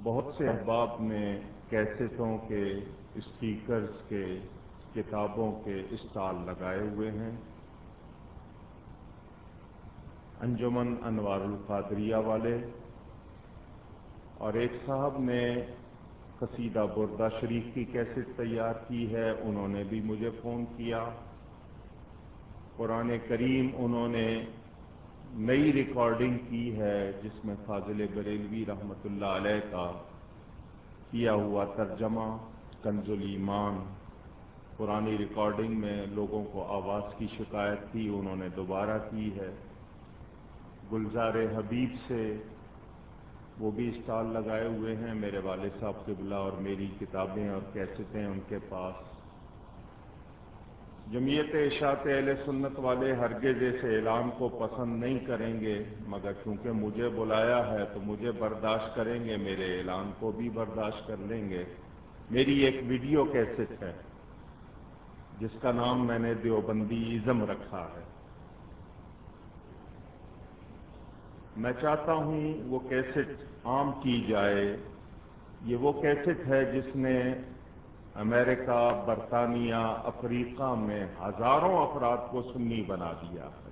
بہت سے احباب نے کیسٹوں کے، اسٹیکرز کے، کتابوں کے اسٹال لگائے ہوئے ہیں۔ انجمن انوار القادریہ والے اور ایک صاحب نے قصیدہ بردہ شریف کی کیسٹ تیار کی ہے، انہوں نے بھی مجھے فون کیا۔ قرآن کریم انہوں نے نئی ریکارڈنگ کی ہے جس میں فاضل بریلوی رحمۃ اللہ علیہ کا کیا ہوا ترجمہ کنز الایمان، پرانی ریکارڈنگ میں لوگوں کو آواز کی شکایت تھی، انہوں نے دوبارہ کی ہے۔ گلزار حبیب سے وہ بھی اسٹال لگائے ہوئے ہیں، میرے والد صاحب قبلہ اور میری کتابیں اور کیسٹیں ان کے پاس۔ جمعیت اشاعت اہل سنت والے ہرگز اس اعلان کو پسند نہیں کریں گے، مگر چونکہ مجھے بلایا ہے تو مجھے برداشت کریں گے، میرے اعلان کو بھی برداشت کر لیں گے۔ میری ایک ویڈیو کیسٹ ہے جس کا نام میں نے دیوبندی ازم رکھا ہے۔ میں چاہتا ہوں وہ کیسٹ عام کی جائے۔ یہ وہ کیسٹ ہے جس نے امریکہ، برطانیہ، افریقہ میں ہزاروں افراد کو سنی بنا دیا ہے۔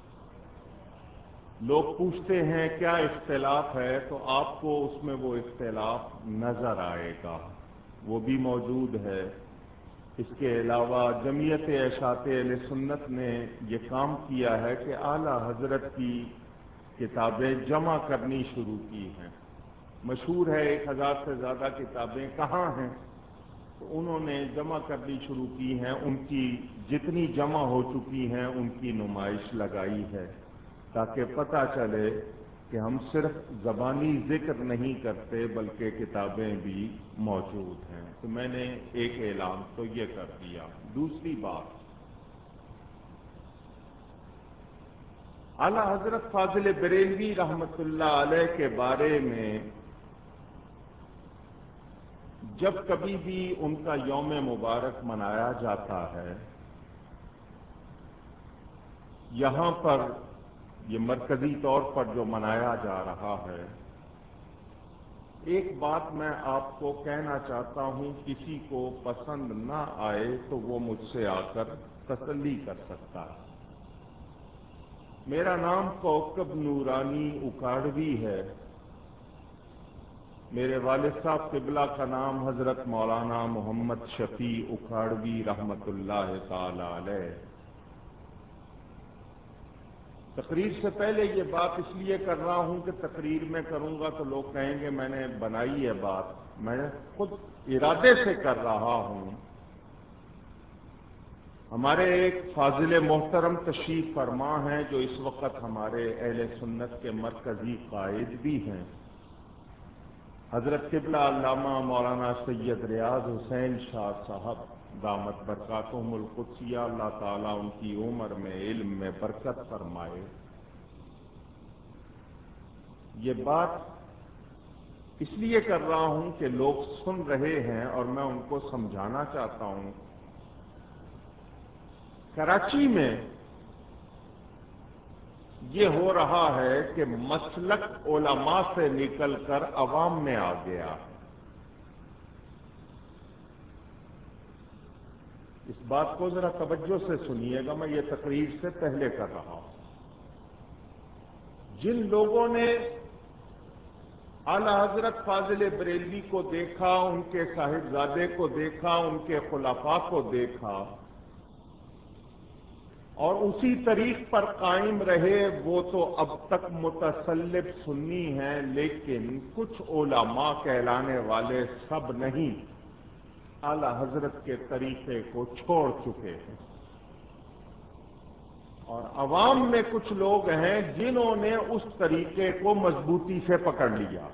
لوگ پوچھتے ہیں کیا اختلاف ہے، تو آپ کو اس میں وہ اختلاف نظر آئے گا، وہ بھی موجود ہے۔ اس کے علاوہ جمعیت اشاعت اہل سنت نے یہ کام کیا ہے کہ اعلیٰ حضرت کی کتابیں جمع کرنی شروع کی ہیں۔ مشہور ہے 1000 سے زیادہ کتابیں کہاں ہیں، تو انہوں نے جمع کرنی شروع کی ہیں۔ ان کی جتنی جمع ہو چکی ہیں ان کی نمائش لگائی ہے تاکہ پتہ چلے کہ ہم صرف زبانی ذکر نہیں کرتے بلکہ کتابیں بھی موجود ہیں۔ تو میں نے ایک اعلان تو یہ کر دیا۔ دوسری بات، اعلیٰ حضرت فاضل بریلوی رحمۃ اللہ علیہ کے بارے میں جب کبھی بھی ان کا یوم مبارک منایا جاتا ہے، یہاں پر یہ مرکزی طور پر جو منایا جا رہا ہے، ایک بات میں آپ کو کہنا چاہتا ہوں، کسی کو پسند نہ آئے تو وہ مجھ سے آ کر تسلی کر سکتا ہے۔ میرا نام کوکب نورانی اکاڑوی ہے۔ میرے والد صاحب قبلہ کا نام حضرت مولانا محمد شفیع اکاڑوی رحمۃ اللہ تعالی علیہ۔ تقریر سے پہلے یہ بات اس لیے کر رہا ہوں کہ تقریر میں کروں گا تو لوگ کہیں گے میں نے بنائی ہے بات، میں خود ارادے سے کر رہا ہوں۔ ہمارے ایک فاضل محترم تشریف فرما ہیں جو اس وقت ہمارے اہل سنت کے مرکزی قائد بھی ہیں، حضرت قبلہ علامہ مولانا سید ریاض حسین شاہ صاحب دامت برکاتہم القدسیہ، اللہ تعالیٰ ان کی عمر میں علم میں برکت فرمائے۔ یہ بات اس لیے کر رہا ہوں کہ لوگ سن رہے ہیں اور میں ان کو سمجھانا چاہتا ہوں۔ کراچی میں یہ ہو رہا ہے کہ مسلک علماء سے نکل کر عوام میں آ گیا ہے۔ اس بات کو ذرا توجہ سے سنیے گا، میں یہ تقریر سے پہلے کر رہا ہوں۔ جن لوگوں نے اعلیٰ حضرت فاضل بریلوی کو دیکھا، ان کے صاحبزادے کو دیکھا، ان کے خلفاء کو دیکھا اور اسی طریق پر قائم رہے، وہ تو اب تک متسلب سنی ہیں، لیکن کچھ علماء کہلانے والے، سب نہیں، اعلیٰ حضرت کے طریقے کو چھوڑ چکے ہیں۔ اور عوام میں کچھ لوگ ہیں جنہوں نے اس طریقے کو مضبوطی سے پکڑ لیا۔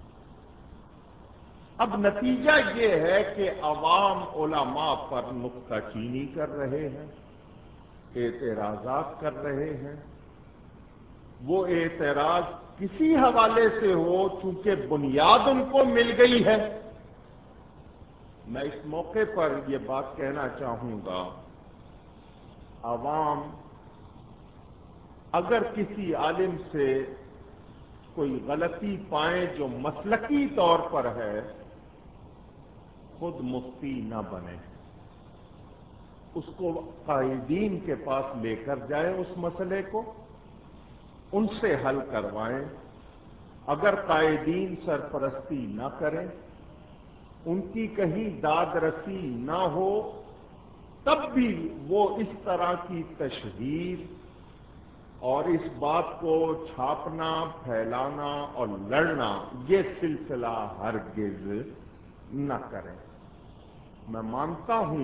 اب نتیجہ یہ ہے کہ عوام علماء پر نکتہ چینی کر رہے ہیں، اعتراضات کر رہے ہیں۔ وہ اعتراض کسی حوالے سے ہو، چونکہ بنیاد ان کو مل گئی ہے۔ میں اس موقع پر یہ بات کہنا چاہوں گا، عوام اگر کسی عالم سے کوئی غلطی پائیں جو مسلکی طور پر ہے، خود مفتی نہ بنے، اس کو قائدین کے پاس لے کر جائیں، اس مسئلے کو ان سے حل کروائیں۔ اگر قائدین سرپرستی نہ کریں، ان کی کہیں داد رسی نہ ہو، تب بھی وہ اس طرح کی تشہیر اور اس بات کو چھاپنا، پھیلانا اور لڑنا، یہ سلسلہ ہرگز نہ کریں۔ میں مانتا ہوں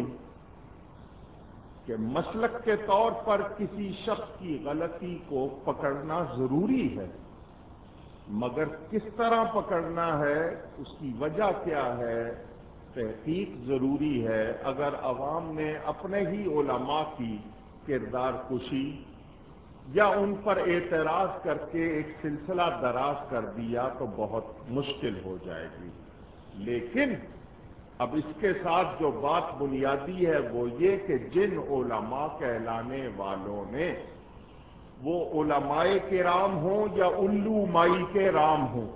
کہ مسلک کے طور پر کسی شخص کی غلطی کو پکڑنا ضروری ہے، مگر کس طرح پکڑنا ہے، اس کی وجہ کیا ہے، تحقیق ضروری ہے۔ اگر عوام نے اپنے ہی علماء کی کردار کشی یا ان پر اعتراض کر کے ایک سلسلہ دراز کر دیا تو بہت مشکل ہو جائے گی۔ لیکن اب اس کے ساتھ جو بات بنیادی ہے وہ یہ کہ جن علماء کہلانے والوں نے، وہ علماء کرام ہوں یا الو مائی کرام ہوں،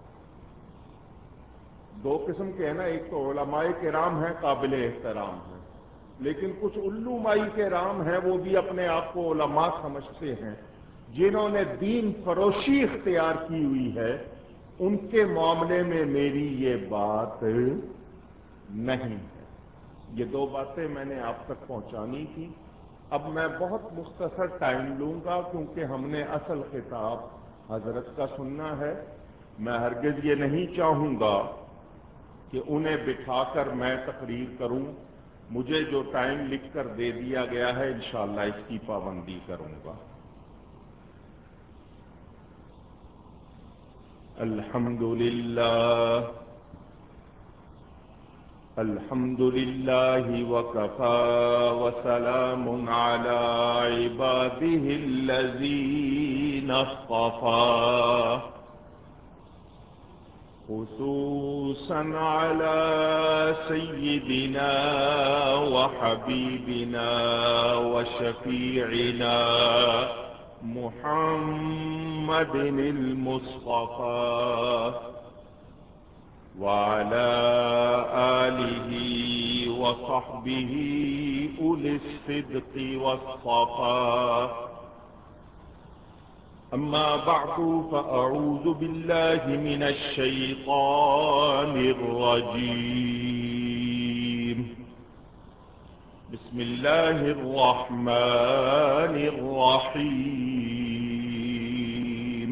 دو قسم کے ہیں نا، ایک تو علماء کرام ہیں، قابل احترام ہیں، لیکن کچھ الو مائی کرام ہیں، وہ بھی اپنے آپ کو علماء سمجھتے ہیں، جنہوں نے دین فروشی اختیار کی ہوئی ہے، ان کے معاملے میں میری یہ بات نہیں ہے۔ یہ دو باتیں میں نے آپ تک پہنچانی تھی۔ اب میں بہت مختصر ٹائم لوں گا کیونکہ ہم نے اصل خطاب حضرت کا سننا ہے۔ میں ہرگز یہ نہیں چاہوں گا کہ انہیں بٹھا کر میں تقریر کروں۔ مجھے جو ٹائم لکھ کر دے دیا گیا ہے انشاءاللہ اس کی پابندی کروں گا۔ الحمد للہ وکفى وسلام علی عباده الذین اصطفى خصوصا على سيدنا وحبيبنا وشفيعنا محمد المصطفى وعلى آله وصحبه أولي الصدق والصفا، أما بعد فأعوذ بالله من الشيطان الرجيم، بسم الله الرحمن الرحيم،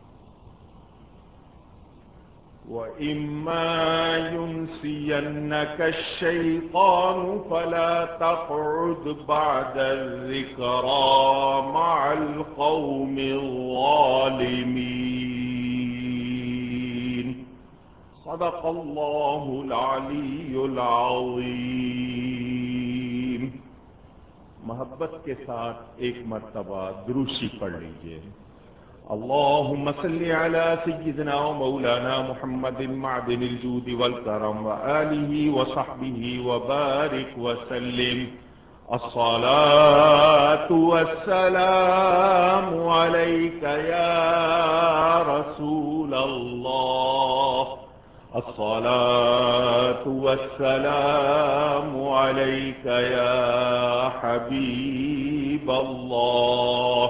وإما ينسينك الشيطان فلا تقعد بعد الذكرى مع القوم الظالمين، صدق الله العلي العظيم۔ محبت کے ساتھ ایک مرتبہ دروشی پڑھ لیجئے۔ اللهم صل على سيدنا ومولانا محمد معدن الجود والكرم وآله وصحبه وبارك وسلم، الصلاة والسلام عليك يا رسول الله، الصلاة والسلام عليك يا حبيب الله،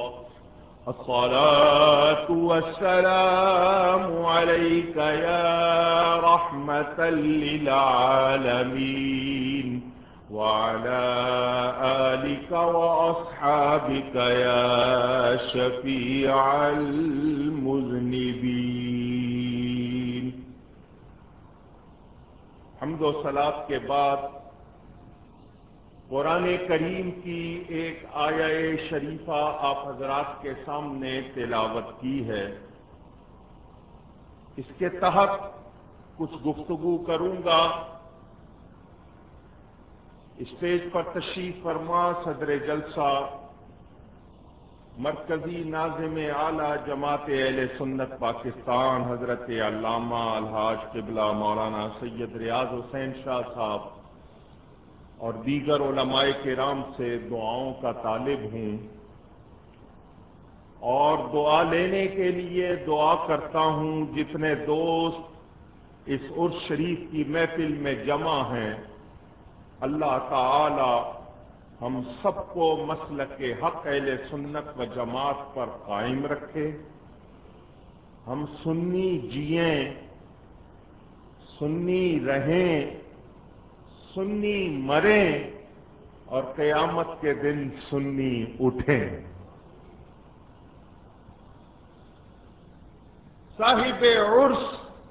الصلاة والسلام عليك يا رحمة للعالمين، وعلى آلك وأصحابك يا شفيع المذنبين۔ حمد و صلاۃ کے بعد قرآن کریم کی ایک آیہ شریفہ آپ حضرات کے سامنے تلاوت کی ہے۔ اس کے تحت کچھ گفتگو کروں گا۔ اسٹیج پر تشریف فرما صدر جلسہ مرکزی ناظم اعلیٰ جماعت اہل سنت پاکستان حضرت علامہ الحاج قبلہ مولانا سید ریاض حسین شاہ صاحب اور دیگر علماء کرام سے دعاؤں کا طالب ہوں اور دعا لینے کے لیے دعا کرتا ہوں جتنے دوست اس عرس شریف کی محفل میں جمع ہیں، اللہ تعالی ہم سب کو مسلک حق اہل سنت و جماعت پر قائم رکھے، ہم سنی جئیں، سنی رہیں، سنی مریں اور قیامت کے دن سنی اٹھیں۔ صاحب عرس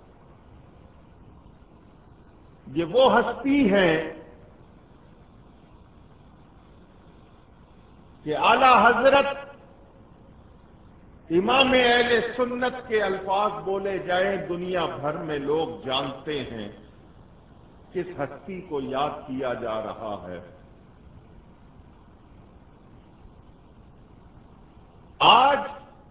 یہ وہ ہستی ہیں کہ اعلی حضرت امام اہل سنت کے الفاظ بولے جائیں دنیا بھر میں لوگ جانتے ہیں کس ہستی کو یاد کیا جا رہا ہے۔ آج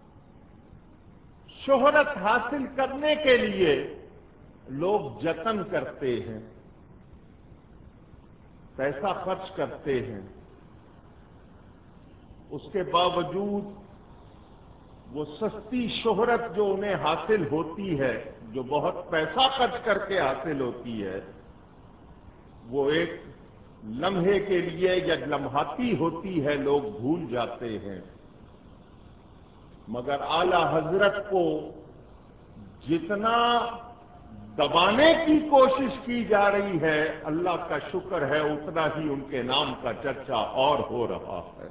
شہرت حاصل کرنے کے لیے لوگ جتن کرتے ہیں، پیسہ خرچ کرتے ہیں، اس کے باوجود وہ سستی شہرت جو انہیں حاصل ہوتی ہے، جو بہت پیسہ خرچ کر کے حاصل ہوتی ہے، وہ ایک لمحے کے لیے یا لمحاتی ہوتی ہے، لوگ بھول جاتے ہیں۔ مگر اعلی حضرت کو جتنا دبانے کی کوشش کی جا رہی ہے، اللہ کا شکر ہے اتنا ہی ان کے نام کا چرچا اور ہو رہا ہے۔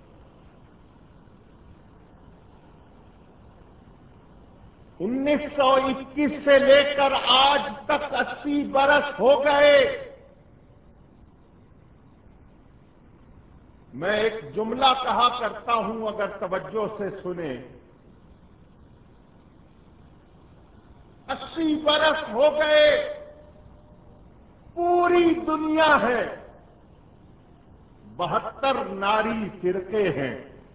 1921 سے لے کر آج تک 80 برس ہو گئے۔ میں ایک جملہ کہا کرتا ہوں، اگر توجہ سے سنیں، 80 برس ہو گئے، پوری دنیا ہے، 72 ناری فرقے ہیں،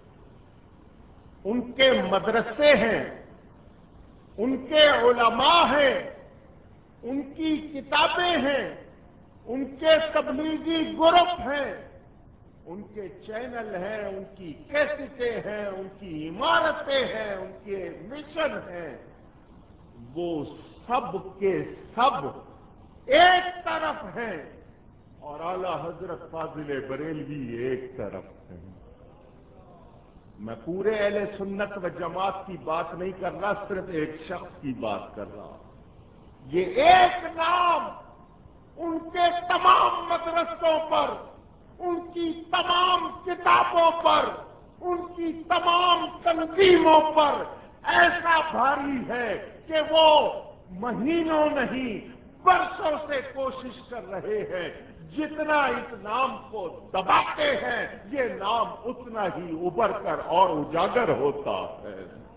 ان کے مدرسے ہیں، ان کے علماء ہیں، ان کی کتابیں ہیں، ان کے تبلیغی گروپ ہیں، ان کے چینل ہیں، ان کی کیسٹیں ہیں، ان کی عمارتیں ہیں، ان کے مشن ہیں، وہ سب کے سب ایک طرف ہیں اور اعلی حضرت فاضل بریلوی ایک طرف ہیں۔ میں پورے اہل سنت و جماعت کی بات نہیں کر رہا، صرف ایک شخص کی بات کر رہا۔ یہ ایک نام ان کے تمام مدرسوں پر، ان کی تمام کتابوں پر، ان کی تمام تنظیموں پر ایسا بھاری ہے کہ وہ مہینوں نہیں برسوں سے کوشش کر رہے ہیں، جتنا اس نام کو دباتے ہیں یہ نام اتنا ہی ابھر کر اور اجاگر ہوتا ہے۔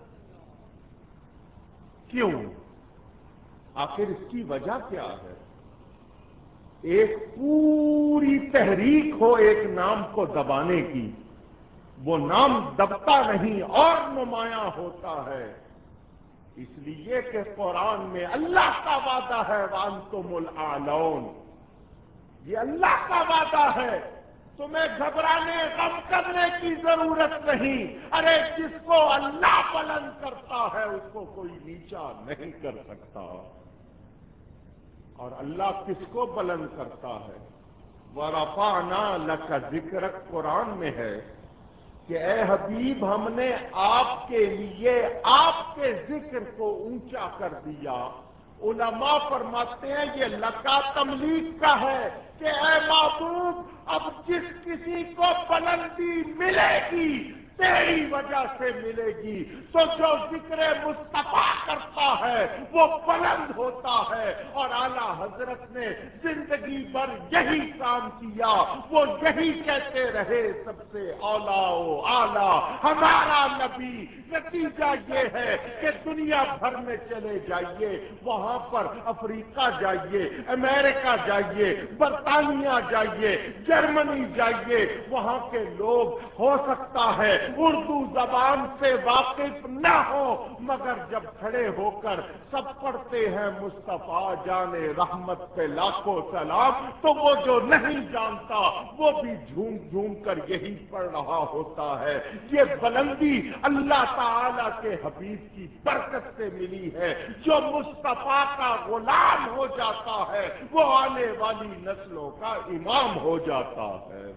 کیوں؟ آخر اس کی وجہ کیا ہے؟ ایک پوری تحریک ہو ایک نام کو دبانے کی، وہ نام دبتا نہیں اور نمایاں ہوتا ہے، اس لیے کہ قرآن میں اللہ کا وعدہ ہے وَأَنْتُمُ الْأَعْلَوْنَ، یہ اللہ کا وعدہ ہے، تمہیں گھبرانے غم کرنے کی ضرورت نہیں۔ ارے جس کو اللہ بلند کرتا ہے اس کو کوئی نیچا نہیں کر سکتا۔ اور اللہ کس کو بلند کرتا ہے؟ وَرَفَعْنَا لَكَ ذِكْرَكَ قرآن میں ہے کہ اے حبیب ہم نے آپ کے لیے آپ کے ذکر کو اونچا کر دیا۔ علماء فرماتے ہیں یہ لکا تملیغ کا ہے کہ اے محبوب اب جس کسی کو بلندی ملے گی تیری وجہ سے ملے گی، تو جو ذکر مصطفیٰ کرتا ہے وہ بلند ہوتا ہے۔ اور اعلی حضرت نے زندگی بھر یہی کام کیا، وہ یہی کہتے رہے سب سے اولیٰ و اعلیٰ ہمارا نبی۔ نتیجہ یہ ہے کہ دنیا بھر میں چلے جائیے، وہاں پر افریقہ جائیے، امریکہ جائیے، برطانیہ جائیے، جرمنی جائیے، وہاں کے لوگ ہو سکتا ہے اردو زبان سے واقف نہ ہو، مگر جب کھڑے ہو کر سب پڑھتے ہیں مصطفیٰ جان رحمت پہ لاکھوں سلام، تو وہ جو نہیں جانتا وہ بھی جھوم جھوم کر یہی پڑھ رہا ہوتا ہے۔ یہ بلندی اللہ تعالی کے حبیب کی برکت سے ملی ہے۔ جو مصطفیٰ کا غلام ہو جاتا ہے وہ آنے والی نسلوں کا امام ہو جاتا ہے۔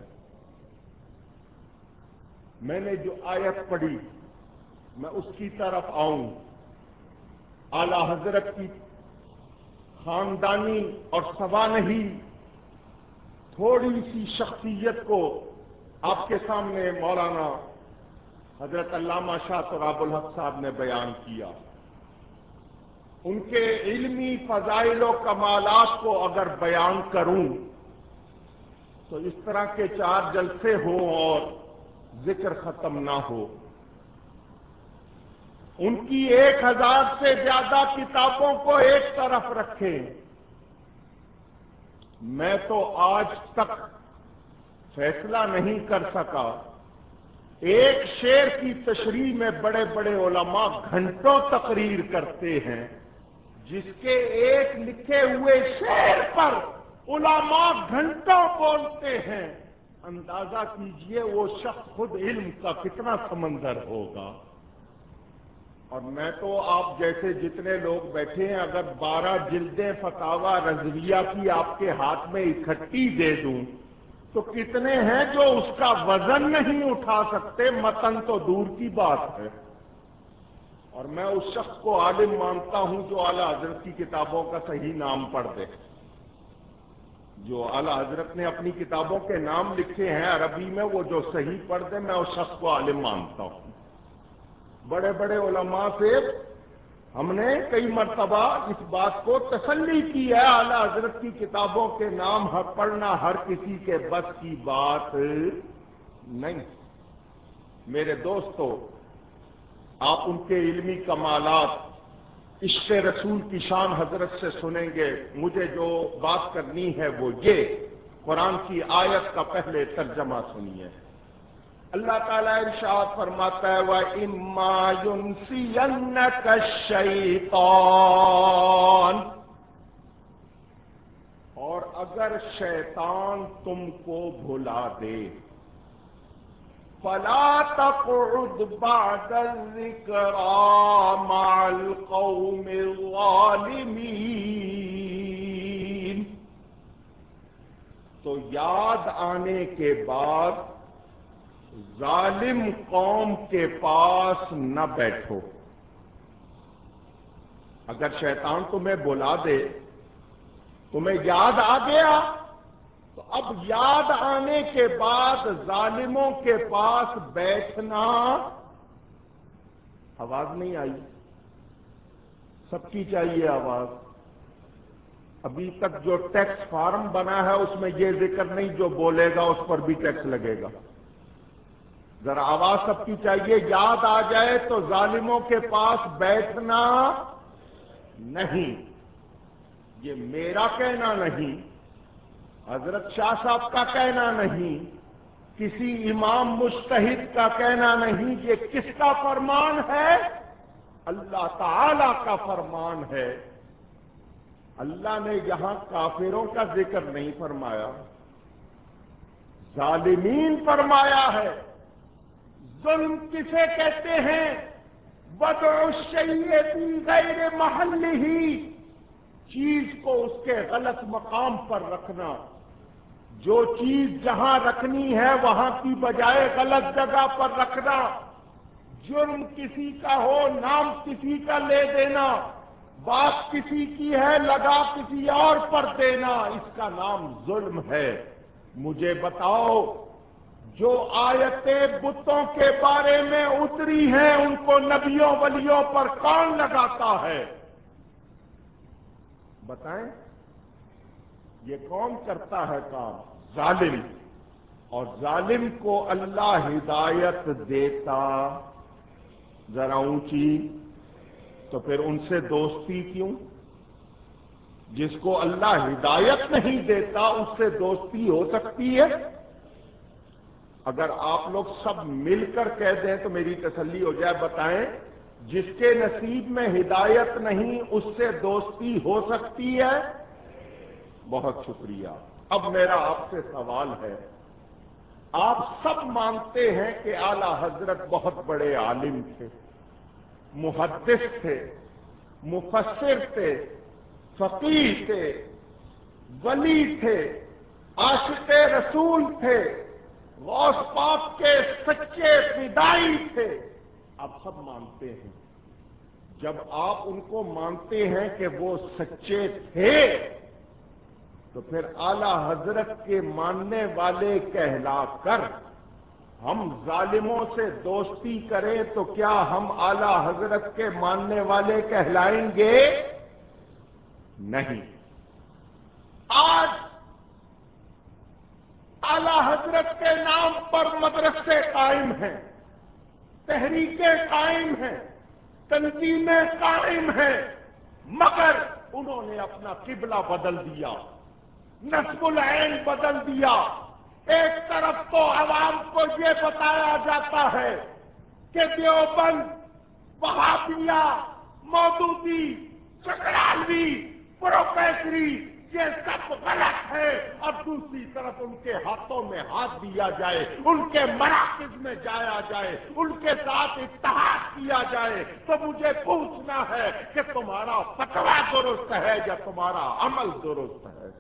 میں نے جو آیت پڑھی میں اس کی طرف آؤں۔ اعلی حضرت کی خاندانی اور سوانحی تھوڑی سی شخصیت کو آپ کے سامنے مولانا حضرت علامہ شاہ تراب الحق صاحب نے بیان کیا۔ ان کے علمی فضائل و کمالات کو اگر بیان کروں تو اس طرح کے 4 جلسے ہوں اور ذکر ختم نہ ہو۔ ان کی 1000 سے زیادہ کتابوں کو ایک طرف رکھیں، میں تو آج تک فیصلہ نہیں کر سکا۔ ایک شعر کی تشریح میں بڑے بڑے علماء گھنٹوں تقریر کرتے ہیں، جس کے ایک لکھے ہوئے شعر پر علماء گھنٹوں بولتے ہیں۔ اندازہ کیجئے وہ شخص خود علم کا کتنا سمندر ہوگا۔ اور میں تو آپ جیسے جتنے لوگ بیٹھے ہیں اگر 12 جلدیں فتاوی رضویہ کی آپ کے ہاتھ میں اکٹھی دے دوں تو کتنے ہیں جو اس کا وزن نہیں اٹھا سکتے، متن تو دور کی بات ہے۔ اور میں اس شخص کو عالم مانتا ہوں جو اعلی حضرت کی کتابوں کا صحیح نام پڑھ دے۔ جو اعلی حضرت نے اپنی کتابوں کے نام لکھے ہیں عربی میں وہ جو صحیح پڑھ دے، میں اس شخص کو عالم مانتا ہوں۔ بڑے بڑے علماء سے ہم نے کئی مرتبہ اس بات کو تسلی کی ہے، اعلی حضرت کی کتابوں کے نام پڑھنا ہر کسی کے بس کی بات نہیں۔ میرے دوستو، آپ ان کے علمی کمالات، عشق رسول کی شان حضرت سے سنیں گے۔ مجھے جو بات کرنی ہے وہ یہ، قرآن کی آیت کا پہلے ترجمہ سنیے۔ اللہ تعالیٰ ارشاد فرماتا ہے وَإِمَّا يُنْسِيَنَّكَ الشَّيْطَانُ، اور اگر شیطان تم کو بھلا دے، فَلَا تَقْعُدْ بَعْدَ الذِّكْرَىٰ مَعَ الْقَوْمِ الظَّالِمِينَ، تو یاد آنے کے بعد ظالم قوم کے پاس نہ بیٹھو۔ اگر شیطان تمہیں بلا دے، تمہیں یاد آ گیا، تو اب یاد آنے کے بعد ظالموں کے پاس بیٹھنا۔ آواز نہیں آئی؟ سب کی چاہیے آواز۔ ابھی تک جو ٹیکس فارم بنا ہے اس میں یہ ذکر نہیں جو بولے گا اس پر بھی ٹیکس لگے گا۔ ذرا آواز سب کی چاہیے۔ یاد آ جائے تو ظالموں کے پاس بیٹھنا نہیں۔ یہ میرا کہنا نہیں، حضرت شاہ صاحب کا کہنا نہیں، کسی امام مجتہد کا کہنا نہیں۔ یہ کس کا فرمان ہے؟ اللہ تعالی کا فرمان ہے۔ اللہ نے یہاں کافروں کا ذکر نہیں فرمایا، ظالمین فرمایا ہے۔ ظلم کسے کہتے ہیں؟ وضع الشیء فی غیر محلہ، چیز کو اس کے غلط مقام پر رکھنا۔ جو چیز جہاں رکھنی ہے وہاں کی بجائے غلط جگہ پر رکھنا۔ جرم کسی کا ہو، نام کسی کا لے دینا، بات کسی کی ہے لگا کسی اور پر دینا، اس کا نام ظلم ہے۔ مجھے بتاؤ، جو آیتیں بتوں کے بارے میں اتری ہیں ان کو نبیوں ولیوں پر کون لگاتا ہے؟ بتائیں، یہ کون کرتا ہے کام؟ ظالم۔ اور ظالم کو اللہ ہدایت دیتا، ذرا اونچی، تو پھر ان سے دوستی کیوں؟ جس کو اللہ ہدایت نہیں دیتا اس سے دوستی ہو سکتی ہے؟ اگر آپ لوگ سب مل کر کہہ دیں تو میری تسلی ہو جائے. بتائیں جس کے نصیب میں ہدایت نہیں اس سے دوستی ہو سکتی ہے؟ بہت شکریہ. اب میرا آپ سے سوال ہے، آپ سب مانتے ہیں کہ اعلی حضرت بہت بڑے عالم تھے، محدث تھے، مفسر تھے، فقیہ تھے، ولی تھے، عاشق رسول تھے، غوث پاک کے سچے فدائی تھے. آپ سب مانتے ہیں. جب آپ ان کو مانتے ہیں کہ وہ سچے تھے تو پھر اعلی حضرت کے ماننے والے کہلا کر ہم ظالموں سے دوستی کریں تو کیا ہم اعلی حضرت کے ماننے والے کہلائیں گے؟ نہیں. آج اعلی حضرت کے نام پر مدرسے قائم ہیں، تحریکیں قائم ہیں، تنظیمیں قائم ہیں، مگر انہوں نے اپنا قبلہ بدل دیا، نصب العین بدل دیا. ایک طرف تو عوام کو یہ بتایا جاتا ہے کہ دیوبند، وہابیہ، مودودی، چکرالوی، پروفیسری یہ سب غلط ہے، اور دوسری طرف ان کے ہاتھوں میں ہاتھ دیا جائے، ان کے مراکز میں جایا جائے، ان کے ساتھ اتحاد کیا جائے. تو مجھے پوچھنا ہے کہ تمہارا فتویٰ درست ہے یا تمہارا عمل درست ہے؟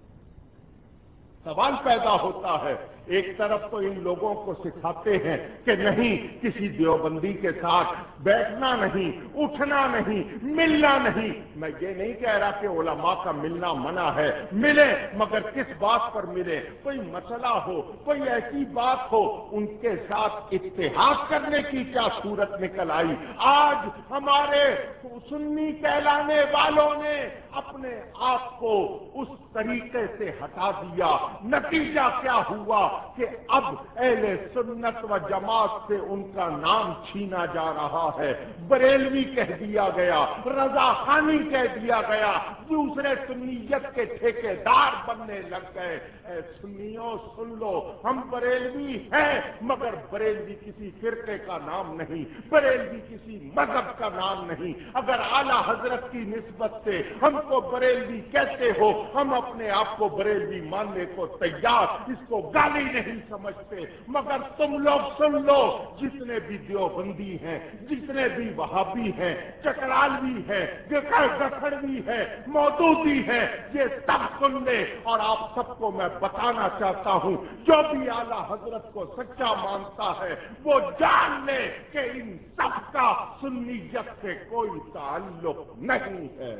سوال پیدا ہوتا ہے. ایک طرف تو ان لوگوں کو سکھاتے ہیں کہ نہیں، کسی دیوبندی کے ساتھ بیٹھنا نہیں، اٹھنا نہیں، ملنا نہیں. میں یہ نہیں کہہ رہا کہ علماء کا ملنا منع ہے، ملیں، مگر کس بات پر ملیں؟ کوئی مسئلہ ہو، کوئی ایسی بات ہو، ان کے ساتھ اتحاد کرنے کی کیا صورت نکل آئی؟ آج ہمارے سنی کہلانے والوں نے اپنے آپ کو اس طریقے سے ہٹا دیا. نتیجہ کیا ہوا کہ اب اہل سنت و جماعت سے ان کا نام چھینا جا رہا ہے. بریلوی کہہ دیا گیا، رضا خانی کہہ دیا گیا، دوسرے سنیت کے ٹھیکیدار بننے لگ گئے. اے سنیوں سن لو، ہم بریلوی ہیں مگر بریلوی کسی فرقے کا نام نہیں، بریلوی کسی مذہب کا نام نہیں. اگر اعلی حضرت کی نسبت سے ہم کو بریلوی کہتے ہو، ہم اپنے آپ کو بریلوی ماننے کو تیار، اس کو گالی نہیں سمجھتے. مگر تم لوگ سن لو، جتنے بھی دیوبندی ہیں، جتنے بھی وہابی ہیں، چکرالوی ہیں، گکھڑوی ہیں، مودودی ہیں، یہ سب سن لے. اور آپ سب کو میں بتانا چاہتا ہوں، جو بھی اعلی حضرت کو سچا مانتا ہے وہ جان لے کہ ان سب کا سنیت سے کوئی تعلق نہیں ہے.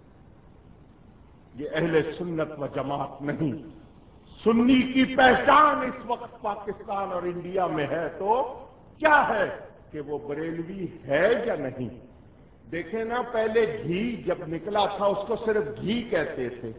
یہ اہل سنت و جماعت نہیں. سنی کی پہچان اس وقت پاکستان اور انڈیا میں ہے تو کیا ہے کہ وہ بریلوی ہے یا نہیں. دیکھیں نا، پہلے گھی جب نکلا تھا اس کو صرف گھی کہتے تھے،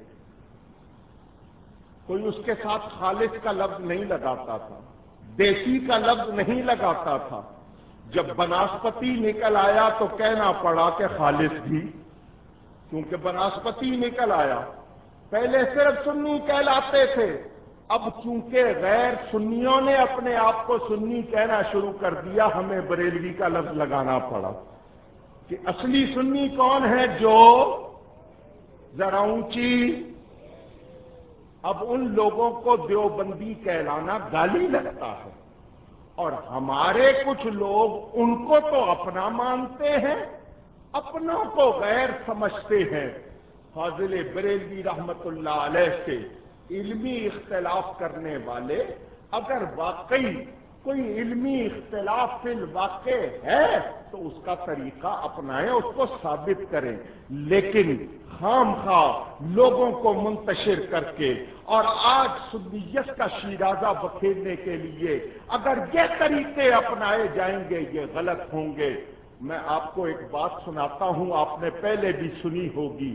کوئی اس کے ساتھ خالص کا لفظ نہیں لگاتا تھا، دیسی کا لفظ نہیں لگاتا تھا. جب بناسپتی نکل آیا تو کہنا پڑا کہ خالص گھی، کیونکہ بناسپتی نکل آیا. پہلے صرف سنی کہلاتے تھے، اب چونکہ غیر سنیوں نے اپنے آپ کو سنی کہنا شروع کر دیا، ہمیں بریلوی کا لفظ لگانا پڑا. کہ اصلی سنی کون ہے؟ جو ذرا اونچی. اب ان لوگوں کو دیوبندی کہلانا گالی لگتا ہے، اور ہمارے کچھ لوگ ان کو تو اپنا مانتے ہیں، اپنوں کو غیر سمجھتے ہیں. فاضل بریلوی رحمت اللہ علیہ سے علمی اختلاف کرنے والے اگر واقعی کوئی علمی اختلاف فی الواقع ہے تو اس کا طریقہ اپنائیں، اس کو ثابت کریں. لیکن خام خواہ لوگوں کو منتشر کر کے اور آج سنیت کا شیرازہ بکھیرنے کے لیے اگر یہ طریقے اپنائے جائیں گے یہ غلط ہوں گے. میں آپ کو ایک بات سناتا ہوں، آپ نے پہلے بھی سنی ہوگی.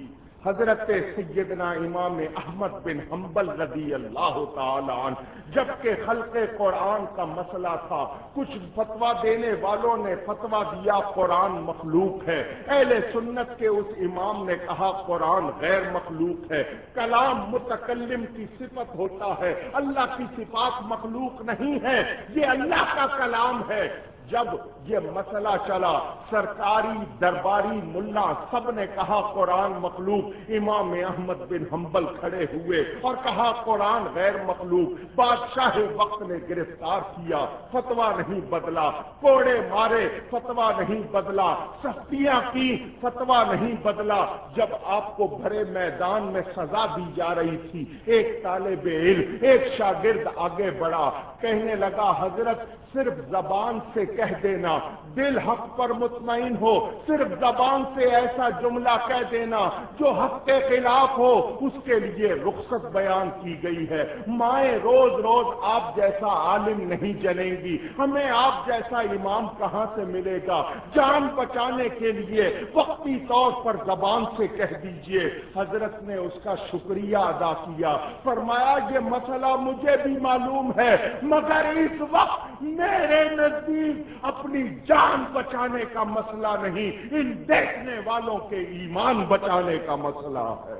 حضرت سیدنا امام احمد بن حنبل رضی اللہ تعالی عنہ جبکہ خلق قرآن کا مسئلہ تھا، کچھ فتویٰ دینے والوں نے فتویٰ دیا قرآن مخلوق ہے، اہل سنت کے اس امام نے کہا قرآن غیر مخلوق ہے، کلام متکلم کی صفت ہوتا ہے، اللہ کی صفات مخلوق نہیں ہے، یہ اللہ کا کلام ہے۔ جب یہ مسئلہ چلا سرکاری درباری ملا سب نے کہا قرآن مخلوق، امام احمد بن حنبل کھڑے ہوئے اور کہا قرآن غیر مخلوق، بادشاہ وقت نے گرفتار کیا، فتویٰ نہیں بدلا، کوڑے مارے، فتویٰ نہیں بدلا، سختیاں کی، فتویٰ نہیں بدلا۔ جب آپ کو بھرے میدان میں سزا دی جا رہی تھی، ایک طالب علم، ایک شاگرد آگے بڑھا، کہنے لگا حضرت صرف زبان سے کہہ دینا دل حق پر مطمئن ہو، صرف زبان سے ایسا جملہ کہہ دینا جو حق کے خلاف ہو، اس کے لیے رخصت بیان کی گئی ہے۔ مائیں روز روز آپ جیسا عالم نہیں جنیں گی، ہمیں آپ جیسا امام کہاں سے ملے گا؟ جان بچانے کے لیے وقتی طور پر زبان سے کہہ دیجئے۔ حضرت نے اس کا شکریہ ادا کیا، فرمایا یہ مسئلہ مجھے بھی معلوم ہے، مگر اس وقت میرے نزدیک اپنی جان بچانے کا مسئلہ نہیں، ان دیکھنے والوں کے ایمان بچانے کا مسئلہ ہے۔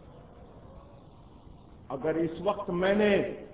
اگر اس وقت میں نے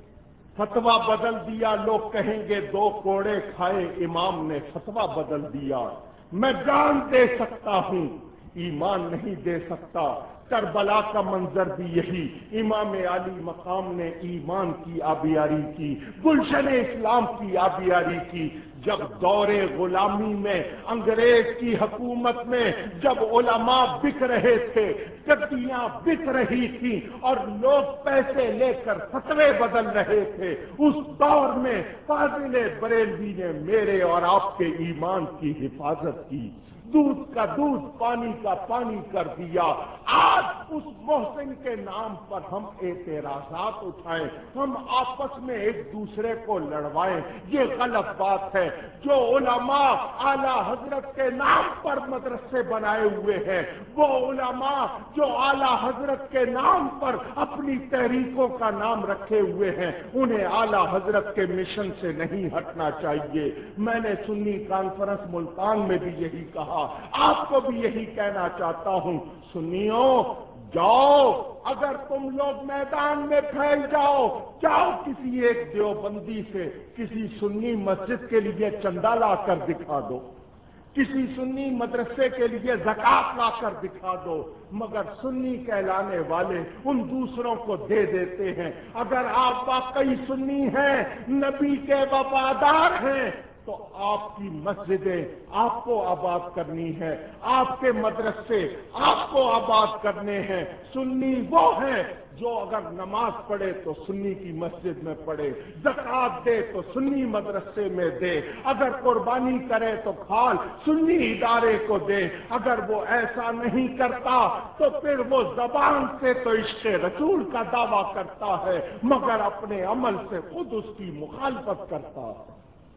فتویٰ بدل دیا، لوگ کہیں گے دو کوڑے کھائے امام نے فتویٰ بدل دیا۔ میں جان دے سکتا ہوں، ایمان نہیں دے سکتا۔ کربلا کا منظر بھی یہی، امام علی مقام نے ایمان کی آبیاری کی، گلشن اسلام کی آبیاری کی۔ جب دور غلامی میں انگریز کی حکومت میں جب علماء بک رہے تھے، گدیاں بک رہی تھیں اور لوگ پیسے لے کر فتوے بدل رہے تھے، اس دور میں فاضل بریلوی نے میرے اور آپ کے ایمان کی حفاظت کی، دودھ کا دودھ پانی کا پانی کر دیا۔ آج اس محسن کے نام پر ہم اعتراضات اٹھائیں، ہم آپس میں ایک دوسرے کو لڑوائیں، یہ غلط بات ہے۔ جو علماء اعلی حضرت کے نام پر مدرسے بنائے ہوئے ہیں، وہ علماء جو اعلی حضرت کے نام پر اپنی تحریکوں کا نام رکھے ہوئے ہیں، انہیں اعلی حضرت کے مشن سے نہیں ہٹنا چاہیے۔ میں نے سنی کانفرنس ملتان میں بھی یہی کہا، آپ کو بھی یہی کہنا چاہتا ہوں، سنیو جاؤ، اگر تم لوگ میدان میں پھیل جاؤ، جاؤ کسی ایک دیوبندی سے کسی سنی مسجد کے لیے چندہ لا کر دکھا دو، کسی سنی مدرسے کے لیے زکات لا کر دکھا دو، مگر سنی کہلانے والے ان دوسروں کو دے دیتے ہیں۔ اگر آپ واقعی سنی ہیں، نبی کے وفادار ہیں، تو آپ کی مسجدیں آپ کو آباد کرنی ہے، آپ کے مدرسے آپ کو آباد کرنے ہیں۔ سنی وہ ہیں جو اگر نماز پڑھے تو سنی کی مسجد میں پڑھے، زکات دے تو سنی مدرسے میں دے، اگر قربانی کرے تو کھال سنی ادارے کو دے۔ اگر وہ ایسا نہیں کرتا تو پھر وہ زبان سے تو عشق رسول کا دعویٰ کرتا ہے، مگر اپنے عمل سے خود اس کی مخالفت کرتا ہے۔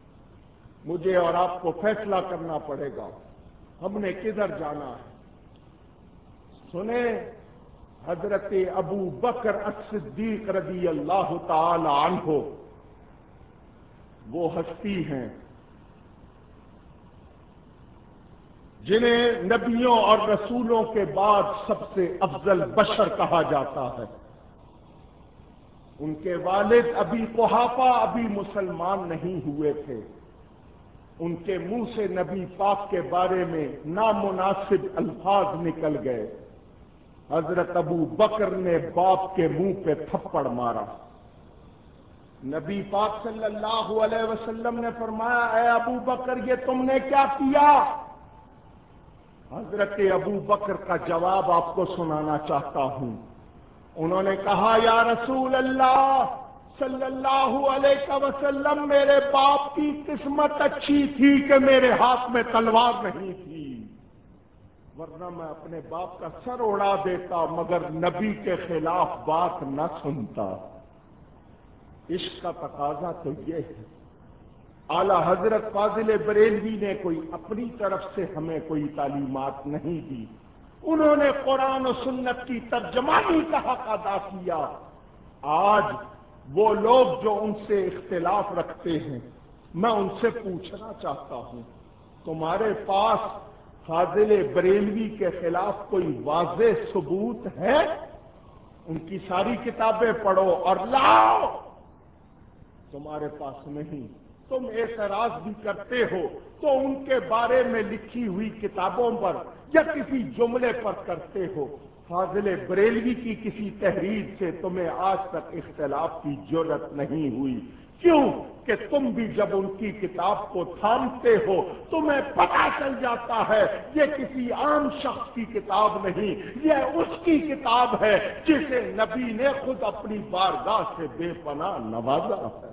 مجھے اور آپ کو فیصلہ کرنا پڑے گا، ہم نے کدھر جانا ہے۔ سنیں، حضرت ابو بکر الصدیق رضی اللہ تعالی عنہ وہ ہستی ہیں جنہیں نبیوں اور رسولوں کے بعد سب سے افضل بشر کہا جاتا ہے۔ ان کے والد ابی قحافہ ابھی مسلمان نہیں ہوئے تھے، ان کے منہ سے نبی پاک کے بارے میں نامناسب الفاظ نکل گئے۔ حضرت ابو بکر نے باپ کے منہ پہ تھپڑ مارا۔ نبی پاک صلی اللہ علیہ وسلم نے فرمایا، اے ابو بکر یہ تم نے کیا کیا؟ حضرت ابو بکر کا جواب آپ کو سنانا چاہتا ہوں۔ انہوں نے کہا، یا رسول اللہ صلی اللہ علیہ وسلم، میرے باپ کی قسمت اچھی تھی کہ میرے ہاتھ میں تلوار نہیں تھی، ورنہ میں اپنے باپ کا سر اڑا دیتا، مگر نبی کے خلاف بات نہ سنتا۔ عشق کا تقاضا تو یہ ہے۔ اعلی حضرت فاضل بریلوی نے کوئی اپنی طرف سے ہمیں کوئی تعلیمات نہیں دی، انہوں نے قرآن و سنت کی ترجمانی کا حق ادا کیا۔ آج وہ لوگ جو ان سے اختلاف رکھتے ہیں، میں ان سے پوچھنا چاہتا ہوں، تمہارے پاس فاضل بریلوی کے خلاف کوئی واضح ثبوت ہے؟ ان کی ساری کتابیں پڑھو اور لاؤ۔ تمہارے پاس نہیں، تم اعتراض بھی کرتے ہو تو ان کے بارے میں لکھی ہوئی کتابوں پر یا کسی جملے پر کرتے ہو۔ فاضل بریلوی کی کسی تحریر سے تمہیں آج تک اختلاف کی جرأت نہیں ہوئی، کیوں کہ تم بھی جب ان کی کتاب کو تھامتے ہو تمہیں پتہ چل جاتا ہے یہ کسی عام شخص کی کتاب نہیں، یہ اس کی کتاب ہے جسے نبی نے خود اپنی بارگاہ سے بے پناہ نوازا ہے۔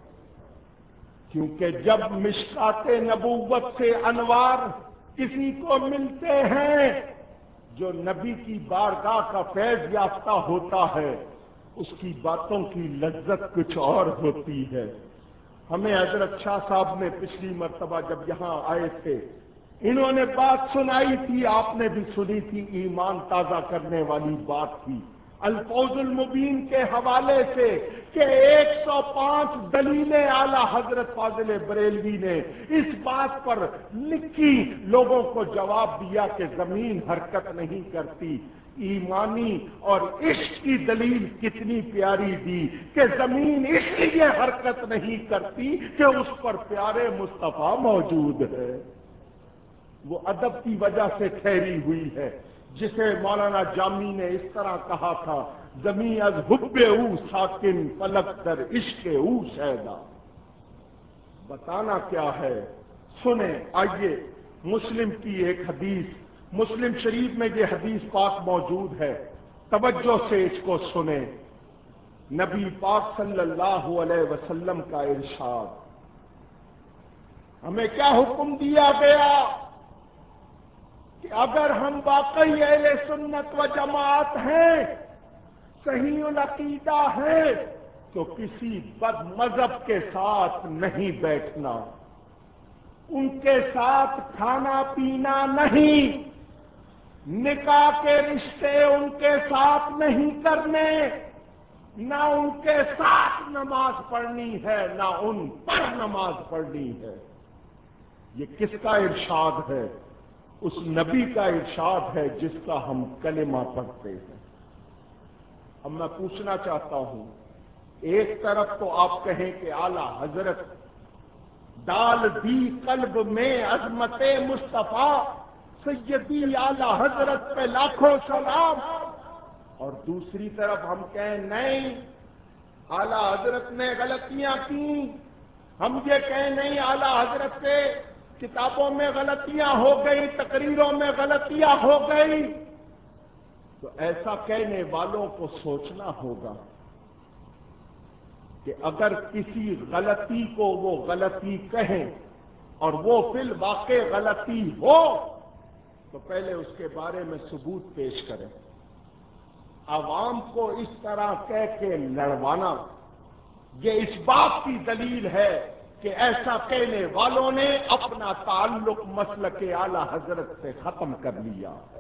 کیونکہ جب مشکات نبوت سے انوار کسی کو ملتے ہیں، جو نبی کی بارگاہ کا فیض یافتہ ہوتا ہے، اس کی باتوں کی لذت کچھ اور ہوتی ہے۔ ہمیں حضرت شاہ صاحب نے پچھلی مرتبہ جب یہاں آئے تھے، انہوں نے بات سنائی تھی، آپ نے بھی سنی تھی، ایمان تازہ کرنے والی بات تھی، الفوز المبین کے حوالے سے کہ 105 دلیلیں اعلی حضرت فاضل بریلوی نے اس بات پر لکھی، لوگوں کو جواب دیا کہ زمین حرکت نہیں کرتی۔ ایمانی اور عشق کی دلیل کتنی پیاری دی کہ زمین اس لیے حرکت نہیں کرتی کہ اس پر پیارے مصطفیٰ موجود ہے۔ وہ ادب کی وجہ سے ٹھہری ہوئی ہے، جسے مولانا جامی نے اس طرح کہا تھا، زمین از حب او ساکن فلک در عشق او شیدا۔ بتانا کیا ہے، سنیں۔ آئیے مسلم کی ایک حدیث، مسلم شریف میں یہ حدیث پاک موجود ہے، توجہ سے اس کو سنیں۔ نبی پاک صلی اللہ علیہ وسلم کا ارشاد، ہمیں کیا حکم دیا گیا کہ اگر ہم واقعی اہل سنت و جماعت ہیں، صحیح العقیدہ ہیں، تو کسی بد مذہب کے ساتھ نہیں بیٹھنا، ان کے ساتھ کھانا پینا نہیں، نکاح کے رشتے ان کے ساتھ نہیں کرنے، نہ ان کے ساتھ نماز پڑھنی ہے نہ ان پر نماز پڑھنی ہے۔ یہ کس کا ارشاد ہے؟ اس نبی کا ارشاد ہے جس کا ہم کلمہ پڑھتے ہیں۔ اب میں پوچھنا چاہتا ہوں، ایک طرف تو آپ کہیں کہ اعلی حضرت ڈال دی قلب میں عظمت مصطفیٰ، سیدی اعلی حضرت پہ لاکھوں سلام، اور دوسری طرف ہم کہیں نہیں، اعلی حضرت نے غلطیاں کی، ہم یہ کہیں نہیں، اعلی حضرت سے کتابوں میں غلطیاں ہو گئی، تقریروں میں غلطیاں ہو گئی، تو ایسا کہنے والوں کو سوچنا ہوگا کہ اگر کسی غلطی کو وہ غلطی کہیں اور وہ فی الواقع غلطی ہو تو پہلے اس کے بارے میں ثبوت پیش کریں۔ عوام کو اس طرح کہہ کے لڑوانا، یہ اس بات کی دلیل ہے کہ ایسا کہنے والوں نے اپنا تعلق مسلک اعلی حضرت سے ختم کر لیا ہے۔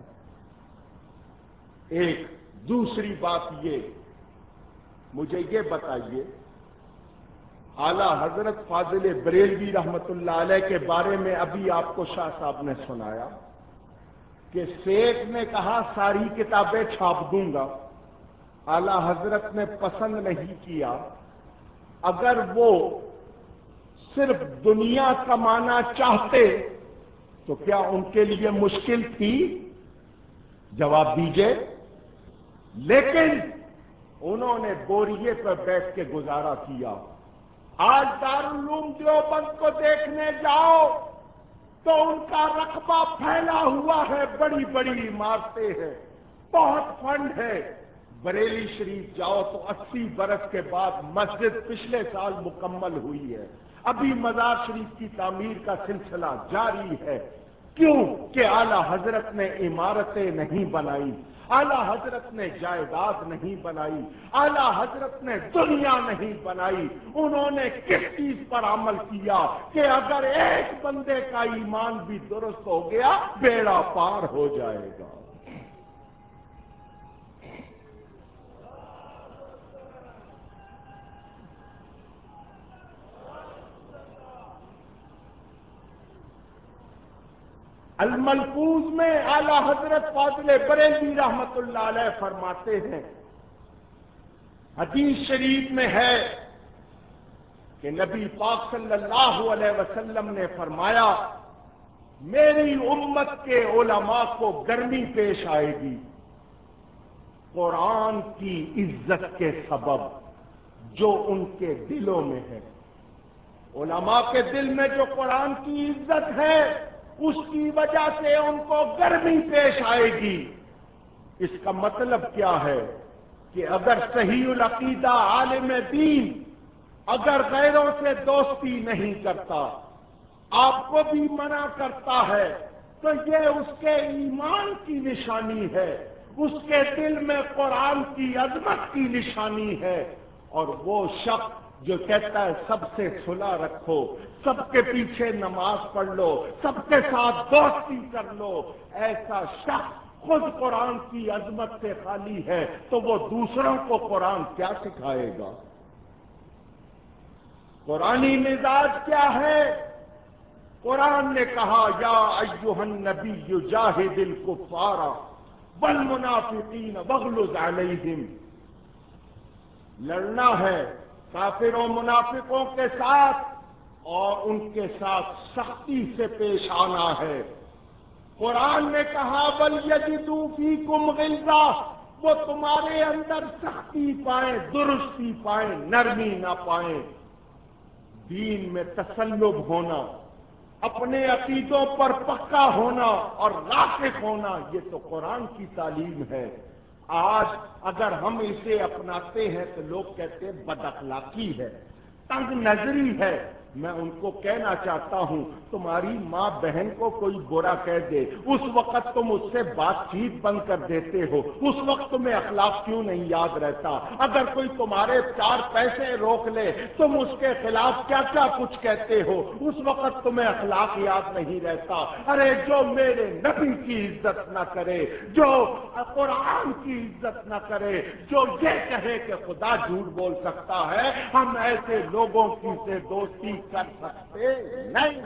ایک دوسری بات یہ، مجھے یہ بتائیے، اعلی حضرت فاضل بریلوی رحمت اللہ علیہ کے بارے میں ابھی آپ کو شاہ صاحب نے سنایا کہ شیخ نے کہا ساری کتابیں چھاپ دوں گا، اعلی حضرت نے پسند نہیں کیا۔ اگر وہ صرف دنیا کمانا چاہتے تو کیا ان کے لیے مشکل تھی؟ جواب دیجئے۔ لیکن انہوں نے بوریے پر بیٹھ کے گزارا کیا۔ آج دارالعلوم دیوبند کو دیکھنے جاؤ تو ان کا رقبہ پھیلا ہوا ہے، بڑی بڑی عمارتیں ہیں، بہت فنڈ ہے۔ بریلی شریف جاؤ تو 80 برس کے بعد مسجد پچھلے سال مکمل ہوئی ہے، ابھی مزار شریف کی تعمیر کا سلسلہ جاری ہے۔ کیوں کہ اعلی حضرت نے عمارتیں نہیں بنائی، اعلی حضرت نے جائیداد نہیں بنائی، اعلی حضرت نے دنیا نہیں بنائی، انہوں نے کس چیز پر عمل کیا کہ اگر ایک بندے کا ایمان بھی درست ہو گیا بیڑا پار ہو جائے گا۔ الملفوظ میں اعلی حضرت فاضل بریلوی رحمت اللہ علیہ فرماتے ہیں، حدیث شریف میں ہے کہ نبی پاک صلی اللہ علیہ وسلم نے فرمایا، میری امت کے علماء کو گرمی پیش آئے گی قرآن کی عزت کے سبب جو ان کے دلوں میں ہے۔ علماء کے دل میں جو قرآن کی عزت ہے اس کی وجہ سے ان کو گرمی پیش آئے گی۔ اس کا مطلب کیا ہے کہ اگر صحیح العقیدہ عالم دین اگر غیروں سے دوستی نہیں کرتا، آپ کو بھی منع کرتا ہے، تو یہ اس کے ایمان کی نشانی ہے، اس کے دل میں قرآن کی عظمت کی نشانی ہے۔ اور وہ شخص جو کہتا ہے سب سے صلح رکھو، سب کے پیچھے نماز پڑھ لو، سب کے ساتھ دوستی کر لو، ایسا شخص خود قرآن کی عظمت سے خالی ہے تو وہ دوسروں کو قرآن کیا سکھائے گا؟ قرآنی مزاج کیا ہے؟ قرآن نے کہا، یا ایھا النبی جاہد الکفار والمنافقین واغلظ علیہم۔ لڑنا ہے کافر و منافقوں کے ساتھ اور ان کے ساتھ سختی سے پیش آنا ہے۔ قرآن نے کہا، وَلْيَجِدُوا فِيكُمْ غِلْظَةً، وہ تمہارے اندر سختی پائیں، درستی پائیں، نرمی نہ پائیں۔ دین میں تسلب ہونا، اپنے عقیدوں پر پکا ہونا اور راسخ ہونا، یہ تو قرآن کی تعلیم ہے۔ آج اگر ہم اسے اپناتے ہیں تو لوگ کہتے ہیں بد اخلاقی ہے، تنگ نظری ہے۔ میں ان کو کہنا چاہتا ہوں، تمہاری ماں بہن کو کوئی برا کہہ دے، اس وقت تم اس سے بات چیت بند کر دیتے ہو، اس وقت تمہیں اخلاق کیوں نہیں یاد رہتا؟ اگر کوئی تمہارے 4 پیسے روک لے، تم اس کے خلاف کیا کیا کچھ کہتے ہو، اس وقت تمہیں اخلاق یاد نہیں رہتا۔ ارے جو میرے نبی کی عزت نہ کرے، جو قرآن کی عزت نہ کرے، جو یہ کہے کہ خدا جھوٹ بول سکتا ہے، ہم ایسے لوگوں کی سے دوستی کر سکتے نہیں۔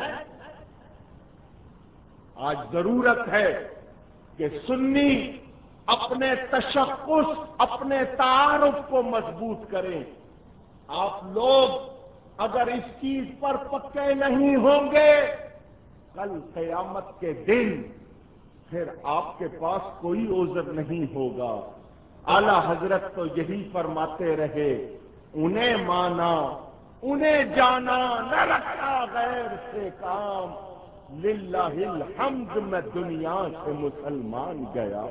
آج ضرورت ہے کہ سنی اپنے تشخص، اپنے تعارف کو مضبوط کریں۔ آپ لوگ اگر اس چیز پر پکے نہیں ہوں گے، کل قیامت کے دن پھر آپ کے پاس کوئی عذر نہیں ہوگا۔ اعلی حضرت تو یہی فرماتے رہے، انہیں مانا، انہیں جانا، نہ رکھا غیر سے کام، للہ الحمد میں دنیا سے مسلمان گیا۔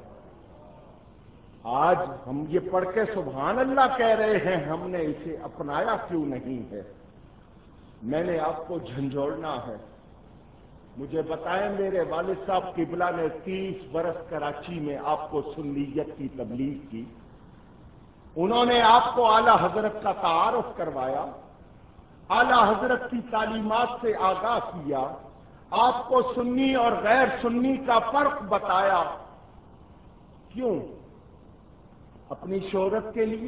آج ہم یہ پڑھ کے سبحان اللہ کہہ رہے ہیں، ہم نے اسے اپنایا کیوں نہیں ہے؟ میں نے آپ کو جھنجھوڑنا ہے۔ مجھے بتائیں، میرے والد صاحب قبلہ نے 30 برس کراچی میں آپ کو سنیت کی تبلیغ کی، انہوں نے آپ کو اعلی حضرت کا تعارف کروایا، اعلی حضرت کی تعلیمات سے آگاہ کیا، آپ کو سنی اور غیر سنی کا فرق بتایا۔ کیوں؟ اپنی شہرت کے لیے؟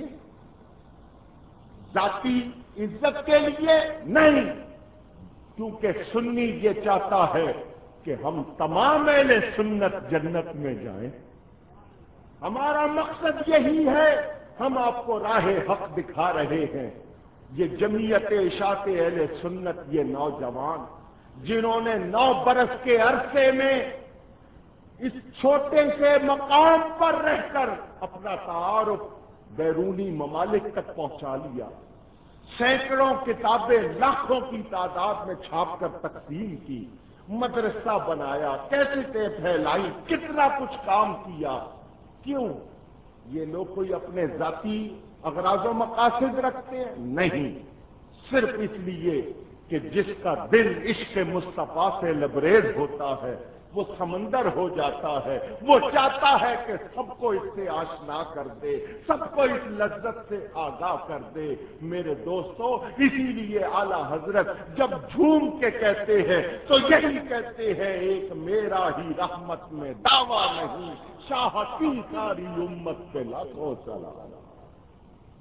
ذاتی عزت کے لیے؟ نہیں، کیونکہ سنی یہ چاہتا ہے کہ ہم تمام اہل سنت جنت میں جائیں۔ ہمارا مقصد یہی ہے، ہم آپ کو راہ حق دکھا رہے ہیں۔ یہ جمعیت اشاعت اہل سنت، یہ نوجوان جنہوں نے 9 برس کے عرصے میں اس چھوٹے سے مقام پر رہ کر اپنا تعارف بیرونی ممالک تک پہنچا لیا، سینکڑوں کتابیں لاکھوں کی تعداد میں چھاپ کر تقسیم کی، مدرسہ بنایا، کیسٹیں پھیلائی، کتنا کچھ کام کیا۔ کیوں؟ یہ لوگ کوئی اپنے ذاتی اغراض و مقاصد رکھتے ہیں؟ نہیں، صرف اس لیے کہ جس کا دل عشق مصطفیٰ سے لبریز ہوتا ہے وہ سمندر ہو جاتا ہے، وہ چاہتا ہے کہ سب کو اس سے آشنا کر دے، سب کو اس لذت سے آگاہ کر دے۔ میرے دوستو، اسی لیے اعلی حضرت جب جھوم کے کہتے ہیں تو یہی کہتے ہیں، ایک میرا ہی رحمت میں دعویٰ نہیں، شاہ کی ساری امت پہ لاکھوں سلام۔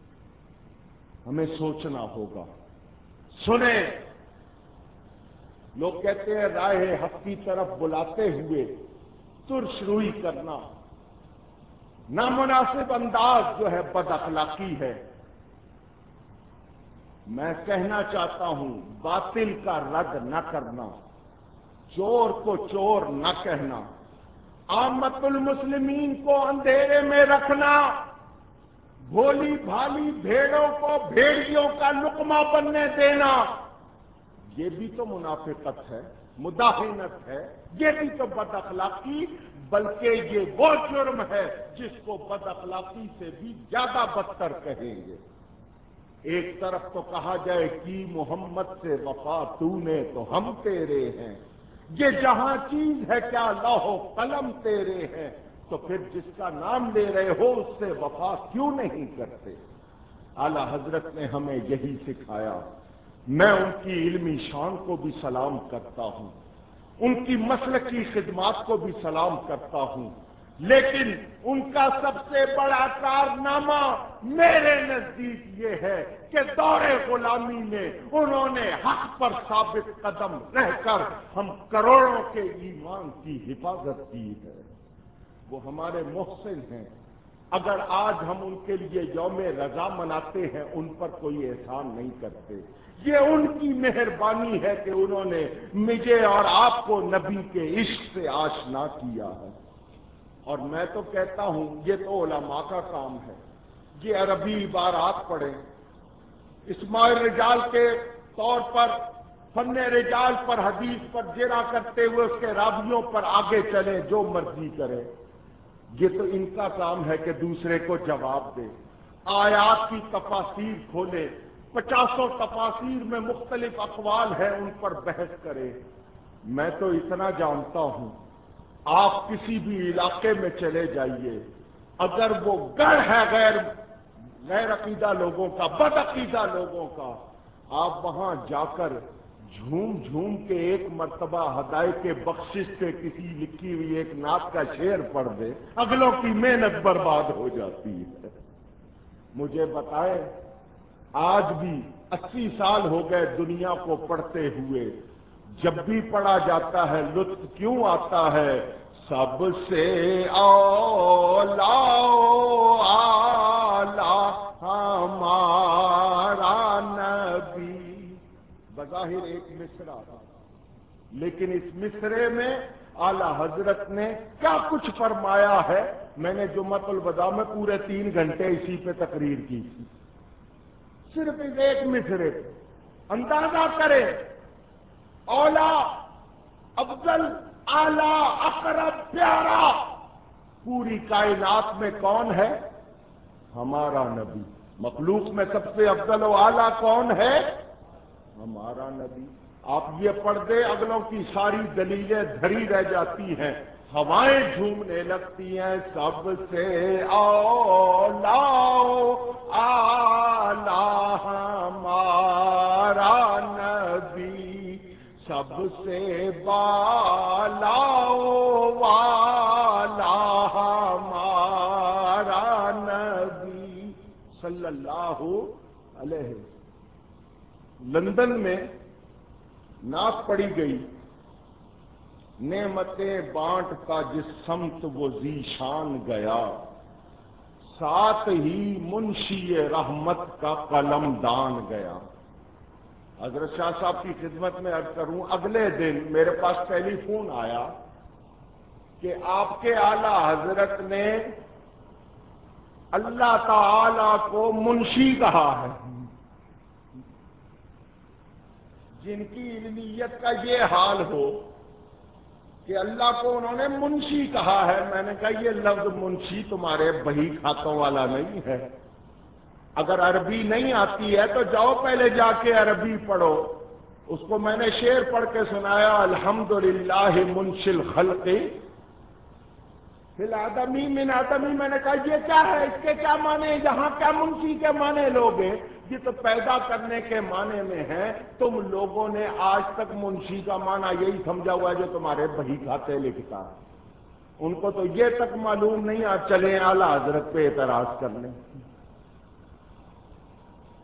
ہمیں سوچنا ہوگا۔ سنیں، لوگ کہتے ہیں راہ حق کی طرف بلاتے ہوئے ترش روئی کرنا، نامناسب انداز جو ہے بد اخلاقی ہے۔ میں کہنا چاہتا ہوں باطل کا رد نہ کرنا، چور کو چور نہ کہنا، عامت المسلمین کو اندھیرے میں رکھنا، بھولی بھالی بھیڑوں کو بھیڑیوں کا لقمہ بننے دینا، یہ بھی تو منافقت ہے، مداہنت ہے، یہ بھی تو بد اخلاقی، بلکہ یہ وہ جرم ہے جس کو بد اخلاقی سے بھی زیادہ بدتر کہیں گے۔ ایک طرف تو کہا جائے کہ محمد سے وفا تو نے تو ہم تیرے ہیں، یہ جہاں چیز ہے کیا لوح و قلم تیرے ہیں، تو پھر جس کا نام لے رہے ہو اس سے وفا کیوں نہیں کرتے؟ اعلی حضرت نے ہمیں یہی سکھایا۔ میں ان کی علمی شان کو بھی سلام کرتا ہوں، ان کی مسلکی خدمات کو بھی سلام کرتا ہوں، لیکن ان کا سب سے بڑا کارنامہ میرے نزدیک یہ ہے کہ دور غلامی میں انہوں نے حق پر ثابت قدم رہ کر ہم کروڑوں کے ایمان کی حفاظت کی ہے۔ وہ ہمارے محسن ہیں، اگر آج ہم ان کے لیے یوم رضا مناتے ہیں ان پر کوئی احسان نہیں کرتے، یہ ان کی مہربانی ہے کہ انہوں نے مجھے اور آپ کو نبی کے عشق سے آشنا کیا ہے۔ اور میں تو کہتا ہوں یہ تو علماء کا کام ہے، یہ عربی عبارات پڑھیں، اسماء الرجال کے طور پر فن رجال پر حدیث پر جرا کرتے ہوئے اس کے راویوں پر آگے چلیں، جو مرضی کریں، یہ تو ان کا کام ہے کہ دوسرے کو جواب دے۔ آیات کی تفاسیر کھولے، 50 تفاسیر میں مختلف اقوال ہیں، ان پر بحث کرے۔ میں تو اتنا جانتا ہوں، آپ کسی بھی علاقے میں چلے جائیے، اگر وہ گڑھ ہے غیر عقیدہ لوگوں کا، بد عقیدہ لوگوں کا، آپ وہاں جا کر جھوم جھوم کے ایک مرتبہ ہدایت بخشش سے کسی لکھی ہوئی ایک نعت کا شعر پڑھ دے، اگلوں کی محنت برباد ہو جاتی ہے۔ مجھے بتائے، آج بھی 80 سال ہو گئے دنیا کو پڑھتے ہوئے، جب بھی پڑھا جاتا ہے لطف کیوں آتا ہے؟ سب سے اولا اعلی ہمارا نبی، بظاہر ایک مصرع تھا، لیکن اس مصرعے میں اعلی حضرت نے کیا کچھ فرمایا ہے؟ میں نے جمعۃ الوداع میں پورے 3 گھنٹے اسی پہ تقریر کی تھی، صرف اس ایک مصرعے پہ۔ اندازہ کریں، اولا، افضل، اعلی، اقرب، پیارا پوری کائنات میں کون ہے؟ ہمارا نبی۔ مخلوق میں سب سے افضل و اعلی کون ہے؟ ہمارا نبی۔ آپ یہ پڑھ دیں، اگلوں کی ساری دلیلیں دھری رہ جاتی ہیں، ہوائیں جھومنے لگتی ہیں۔ سب سے اولا اعلی ہمارا نبی، سب سے بالا والا ہمارا نبی صلی اللہ علیہ وسلم۔ لندن میں نعت پڑھی گئی، نعمتیں بانٹتا جس سمت وہ ذیشان گیا، ساتھ ہی منشی رحمت کا قلم دان گیا۔ حضرت شاہ صاحب کی خدمت میں عرض کروں، اگلے دن میرے پاس ٹیلی فون آیا کہ آپ کے اعلی حضرت نے اللہ تعالی کو منشی کہا ہے۔ جن کی علمیت کا یہ حال ہو کہ اللہ کو انہوں نے منشی کہا ہے، میں نے کہا یہ لفظ منشی تمہارے بہی کھاتوں والا نہیں ہے، اگر عربی نہیں آتی ہے تو جاؤ پہلے جا کے عربی پڑھو۔ اس کو میں نے شعر پڑھ کے سنایا، الحمدللہ منشی الخلق فی الآدمی من آدمی۔ میں نے کہا یہ کیا ہے، اس کے کیا معنی، یہاں کیا منشی کے معنی لوگے؟ یہ تو پیدا کرنے کے معنی میں ہے۔ تم لوگوں نے آج تک منشی کا معنی یہی سمجھا ہوا ہے جو تمہارے بہی کھاتے لکھتا، ان کو تو یہ تک معلوم نہیں۔ آج چلیں اعلی حضرت پہ اعتراض کرنے۔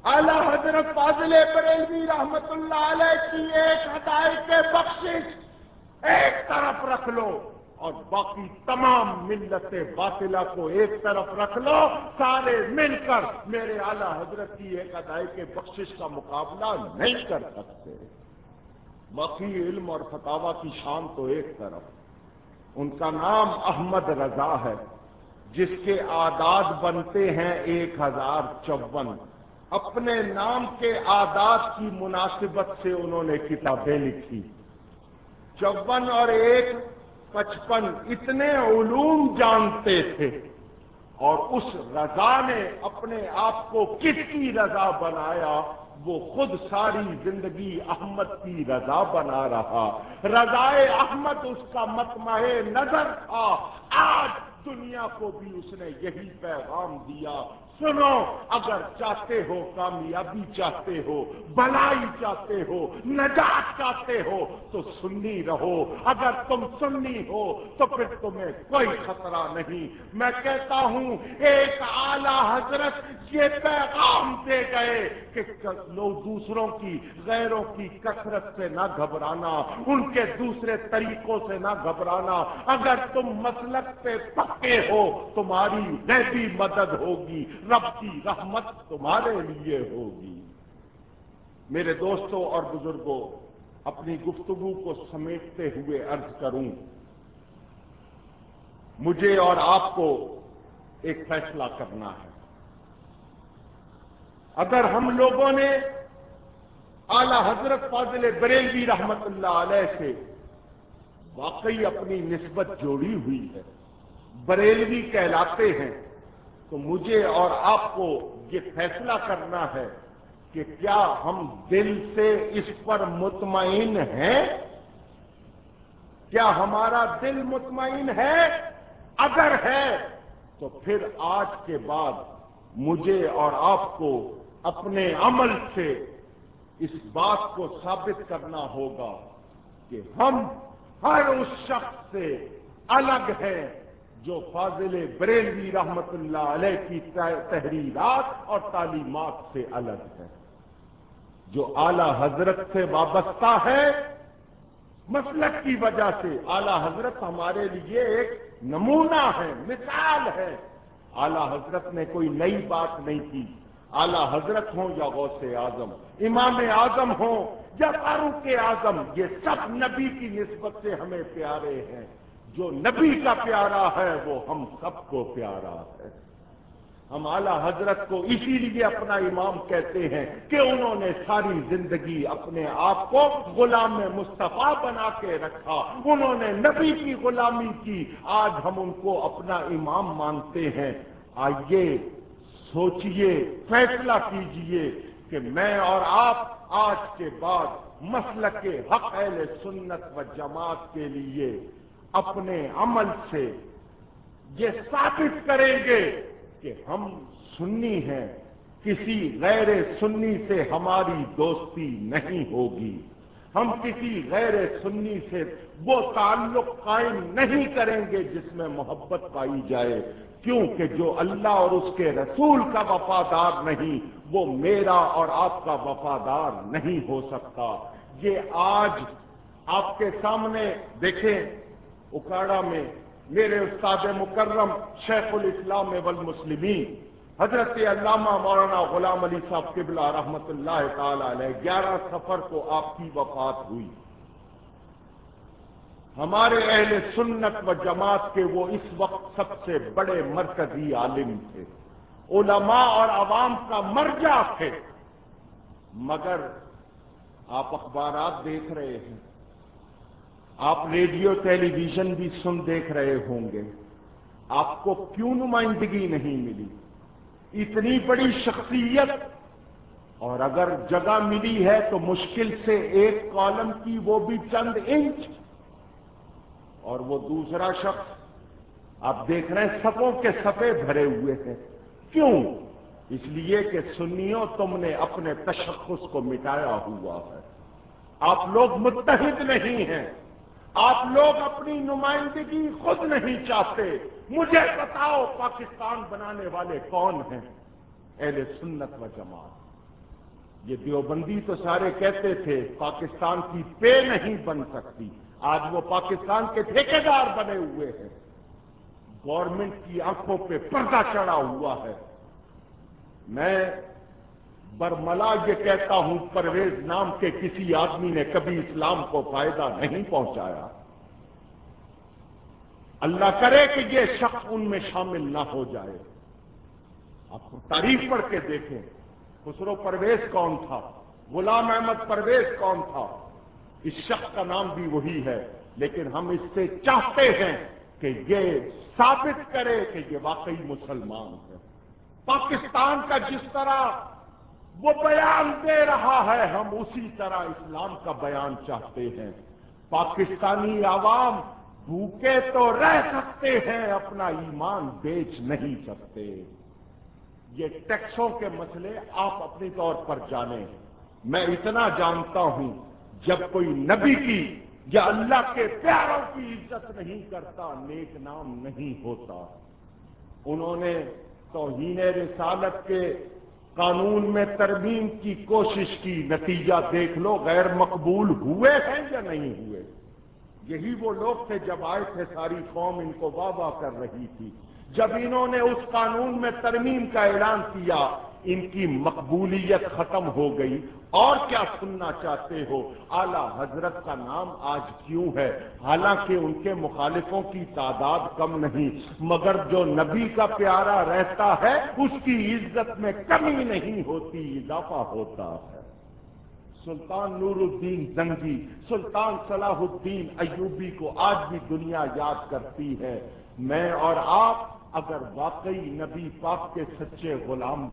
आला हजरत फाजिल बरेलवी रहमत उल्लाह अलैह की एक हदायत बख्शिश एक तरफ रख लो और बाकी तमाम मिल्लत बातिला को एक तरफ रख लो, सारे मिलकर मेरे आला हजरत की एक हदायत बख्शिश का मुकाबला नहीं कर सकते। बाकी इल्म और फतावा की शान तो एक तरफ। उनका नाम अहमद रजा है, जिसके आदाद बनते हैं 1054। अपने नाम के आदाद की मुनासिबत से उन्होंने किताबें लिखी। 54 और 1 55 इतने उलूम जानते थे, और उस रजा ने अपने आप को किसकी रजा बनाया? वो खुद सारी जिंदगी अहमद की रजा बना रहा। रजाए अहमद उसका मतमहे नजर था। आज दुनिया को भी उसने यही पैगाम दिया, सुनो, अगर चाहते हो कामयाबी, चाहते हो भलाई, चाहते हो नजात, चाहते हो तो सुन्नी रहो। अगर तुम सुन्नी हो तो फिर तुम्हें कोई खतरा नहीं। मैं कहता हूं एक आला हजरत ये पैगाम दे गए कि लोग दूसरों की, गैरों की कसरत से ना घबराना, उनके दूसरे तरीकों से ना घबराना। अगर तुम मसलक पे पक्के हो तुम्हारी गैबी मदद होगी, रब की रहमत तुम्हारे लिए होगी। मेरे दोस्तों और बुजुर्गों, अपनी गुफ्तगू को समेटते हुए अर्ज करूं, मुझे और आपको एक फैसला करना है। अगर हम लोगों ने आला हजरत फाजिल बरेलवी रहमतुल्लाह अलैह से वाकई अपनी निस्बत जोड़ी हुई है, बरेलवी कहलाते हैं, तो मुझे और आपको ये फैसला करना है कि क्या हम दिल से इस पर मुतमईन हैं? क्या हमारा दिल मुतमईन है? अगर है तो फिर आज के बाद मुझे और आपको अपने अमल से इस बात को साबित करना होगा कि हम हर उस शख्स से अलग हैं जो फाजिल बरेलवी रहमतुल्लाह अलैह की तहरीरात और तालीमात से अलग है, जो आला हजरत से वाबस्ता है। मसलक की वजह से आला हजरत हमारे लिए एक नमूना है, मिसाल है। आला हजरत ने कोई नई बात नहीं की। आला हजरत हो या गौसे आजम, इमाम आजम हो या फारूक आजम, ये सब नबी की निस्बत से हमें प्यारे हैं। जो नबी का प्यारा है वो हम सबको प्यारा है। हम आला हजरत को इसीलिए अपना इमाम कहते हैं कि उन्होंने सारी जिंदगी अपने आप को गुलाम मुस्तफा बना के रखा, उन्होंने नबी की गुलामी की। आज हम उनको अपना इमाम मानते हैं। आइए सोचिए, फैसला कीजिए कि मैं और आप आज के बाद मसलक के हक अहले सुन्नत व जमात के लिए अपने अमल से ये साबित करेंगे कि हम सुन्नी हैं, किसी गैर सुन्नी से हमारी दोस्ती नहीं होगी। हम किसी गैर सुन्नी से वो ताल्लुक कायम नहीं करेंगे जिसमें मोहब्बत पाई जाए, क्योंकि जो अल्लाह और उसके रसूल का वफादार नहीं वो मेरा और आपका वफादार नहीं हो सकता। ये आज आपके सामने देखें, उकाड़ा में मेरे उस्ताद मुकर्रम शेखुल इस्लाम वल मुस्लिमीन हजरत अल्लामा मौलाना गुलाम अली साहब किबला रहमतुल्लाह ताला अलैह 11 सफर को आपकी वफात हुई। हमारे अहले सुन्नत व जमात के वो इस वक्त सबसे बड़े मरकजी आलिम थे, उलमा और अवाम का मर्जा थे। मगर आप अखबारात देख रहे हैं, आप रेडियो टेलीविजन भी देख रहे होंगे, आपको क्यों नुमाइंदगी नहीं मिली? इतनी बड़ी शख्सियत, और अगर जगह मिली है तो मुश्किल से एक कॉलम की, वो भी चंद इंच, और वो दूसरा शख्स आप देख रहे हैं सफों के सफे भरे हुए हैं। क्यों? इसलिए कि सुन्नियों तुमने अपने तशख्खुस को मिटाया हुआ है। आप लोग मुत्तहिद नहीं हैं, आप लोग अपनी नुमाइंदगी खुद नहीं चाहते। मुझे बताओ पाकिस्तान बनाने वाले कौन हैं? अहले सुन्नत व जमात। یہ دیوبندی تو سارے کہتے تھے پاکستان کی پے نہیں بن سکتی، آج وہ پاکستان کے ٹھیکیدار بنے ہوئے ہیں، گورنمنٹ کی آنکھوں پہ پردہ چڑھا ہوا ہے۔ میں برملا یہ کہتا ہوں، پرویز نام کے کسی آدمی نے کبھی اسلام کو فائدہ نہیں پہنچایا۔ اللہ کرے کہ یہ شخص ان میں شامل نہ ہو جائے۔ آپ تاریخ پڑھ کے دیکھیں، خسرو پرویز کون تھا، غلام احمد پرویز کون تھا، اس شخص کا نام بھی وہی ہے، لیکن ہم اس سے چاہتے ہیں کہ یہ ثابت کرے کہ یہ واقعی مسلمان ہے۔ پاکستان کا جس طرح وہ بیان دے رہا ہے، ہم اسی طرح اسلام کا بیان چاہتے ہیں۔ پاکستانی عوام بھوکے تو رہ سکتے ہیں، اپنا ایمان بیچ نہیں سکتے۔ یہ ٹیکسوں کے مسئلے آپ اپنی طور پر جانیں، میں اتنا جانتا ہوں جب کوئی نبی کی یا اللہ کے پیاروں کی عزت نہیں کرتا، نیک نام نہیں ہوتا۔ انہوں نے توہین رسالت کے قانون میں ترمیم کی کوشش کی، نتیجہ دیکھ لو، غیر مقبول ہوئے ہیں یا نہیں ہوئے؟ یہی وہ لوگ تھے جب آئے تھے، ساری قوم ان کو واہ واہ کر رہی تھی۔ جب انہوں نے اس قانون میں ترمیم کا اعلان کیا، ان کی مقبولیت ختم ہو گئی۔ اور کیا سننا چاہتے ہو؟ اعلی حضرت کا نام آج کیوں ہے؟ حالانکہ ان کے مخالفوں کی تعداد کم نہیں، مگر جو نبی کا پیارا رہتا ہے اس کی عزت میں کمی نہیں ہوتی، اضافہ ہوتا ہے۔ سلطان نور الدین زنگی، سلطان صلاح الدین ایوبی کو آج بھی دنیا یاد کرتی ہے۔ میں اور آپ اگر واقعی نبی پاک کے سچے غلام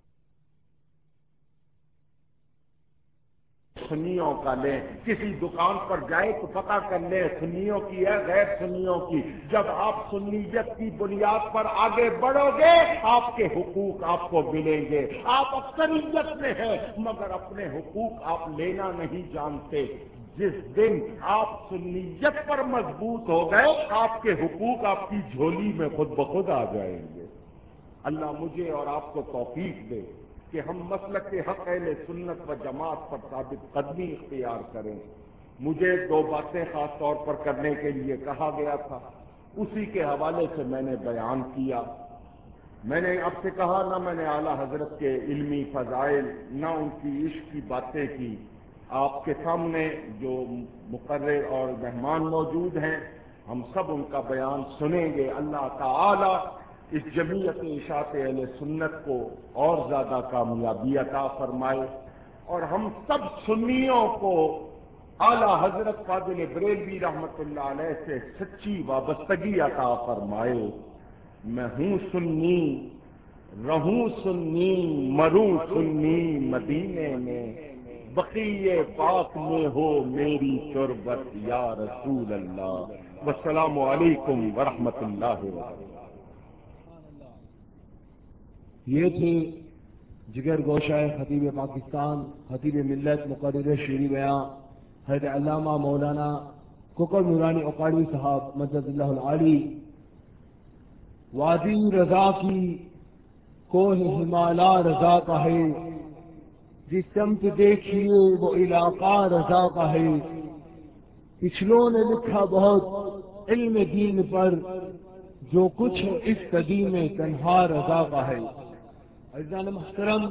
سنیوں کا لیں، کسی دکان پر جائے تو پتہ کر لیں سنیوں کی ہے غیر سنیوں کی۔ جب آپ سنیت کی بنیاد پر آگے بڑھو گے، آپ کے حقوق آپ کو ملیں گے۔ آپ اکثریت میں ہیں مگر اپنے حقوق آپ لینا نہیں جانتے۔ جس دن آپ سنیت پر مضبوط ہو گئے، آپ کے حقوق آپ کی جھولی میں خود بخود آ جائیں گے۔ اللہ مجھے اور آپ کو توفیق دے کہ ہم مسلک کے حق اہل سنت و جماعت پر ثابت قدمی اختیار کریں۔ مجھے دو باتیں خاص طور پر کرنے کے لیے کہا گیا تھا، اسی کے حوالے سے میں نے بیان کیا۔ میں نے آپ سے کہا نہ میں نے اعلیٰ حضرت کے علمی فضائل نہ ان کی عشق کی باتیں کی۔ آپ کے سامنے جو مقرر اور مہمان موجود ہیں، ہم سب ان کا بیان سنیں گے۔ اللہ تعالی اس جمعیت اشاعت اہل سنت کو اور زیادہ کامیابی عطا فرمائے، اور ہم سب سنیوں کو اعلیٰ حضرت فاضل بریلوی رحمت اللہ علیہ سے سچی وابستگی عطا فرمائے۔ میں ہوں سنی، رہوں سنی، مروں سنی، مدینے میں بقیہ پاک میں ہو میری تربت یا رسول اللہ۔ والسلام علیکم ورحمۃ اللہ وبرکاتہ۔ یہ تھے جگر گوشہ خطیب پاکستان، خطیب ملت، مقرر شیریں بیاں حضرت علامہ مولانا کوکر نورانی اقاڑوی صاحب مدد اللہ العالی۔ وادی رضا کی کوہ ہمالا رضا کا ہے، جس سمت دیکھیے وہ علاقہ رضا کا ہے۔ پچھلوں نے لکھا بہت علم دین پر، جو کچھ ہے اس صدی میں تنہا رضا کا ہے۔ عزیزان محترم،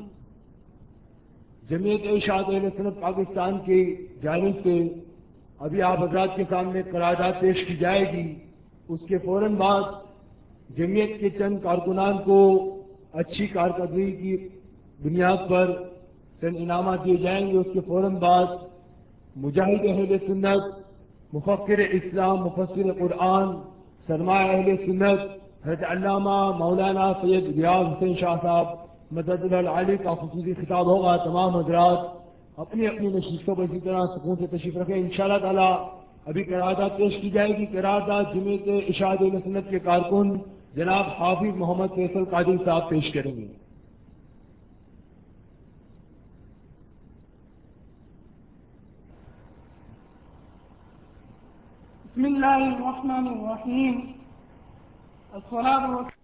جمعیت اشاعت اہل سنت پاکستان کی جانب سے ابھی آپ حضرات کے سامنے قرارداد پیش کی جائے گی۔ اس کے فوراً بعد جمعیت کے چند کارکنان کو اچھی کارکردگی کی بنیاد پر چند انعامات دیے جائیں گے۔ اس کے فوراً بعد مجاہد اہل سنت، مفکر اسلام، مفسر قرآن، سرمایہ اہل سنت حضرت علامہ مولانا سید ریاض حسین شاہ صاحب مدد اللہ العالی کا خصوصی خطاب ہوگا۔ تمام حضرات اپنی اپنی نشستوں پر اسی طرح سکون سے تشریف رکھیں۔ انشاءاللہ تعالی ابھی قرارداد پیش کی جائے گی۔ قرارداد جمعیت اشاعت اہل سنت کے کارکن جناب حافظ محمد فیصل قادری صاحب پیش کریں گے۔ بسم اللہ الرحمن الرحیم، الصلاۃ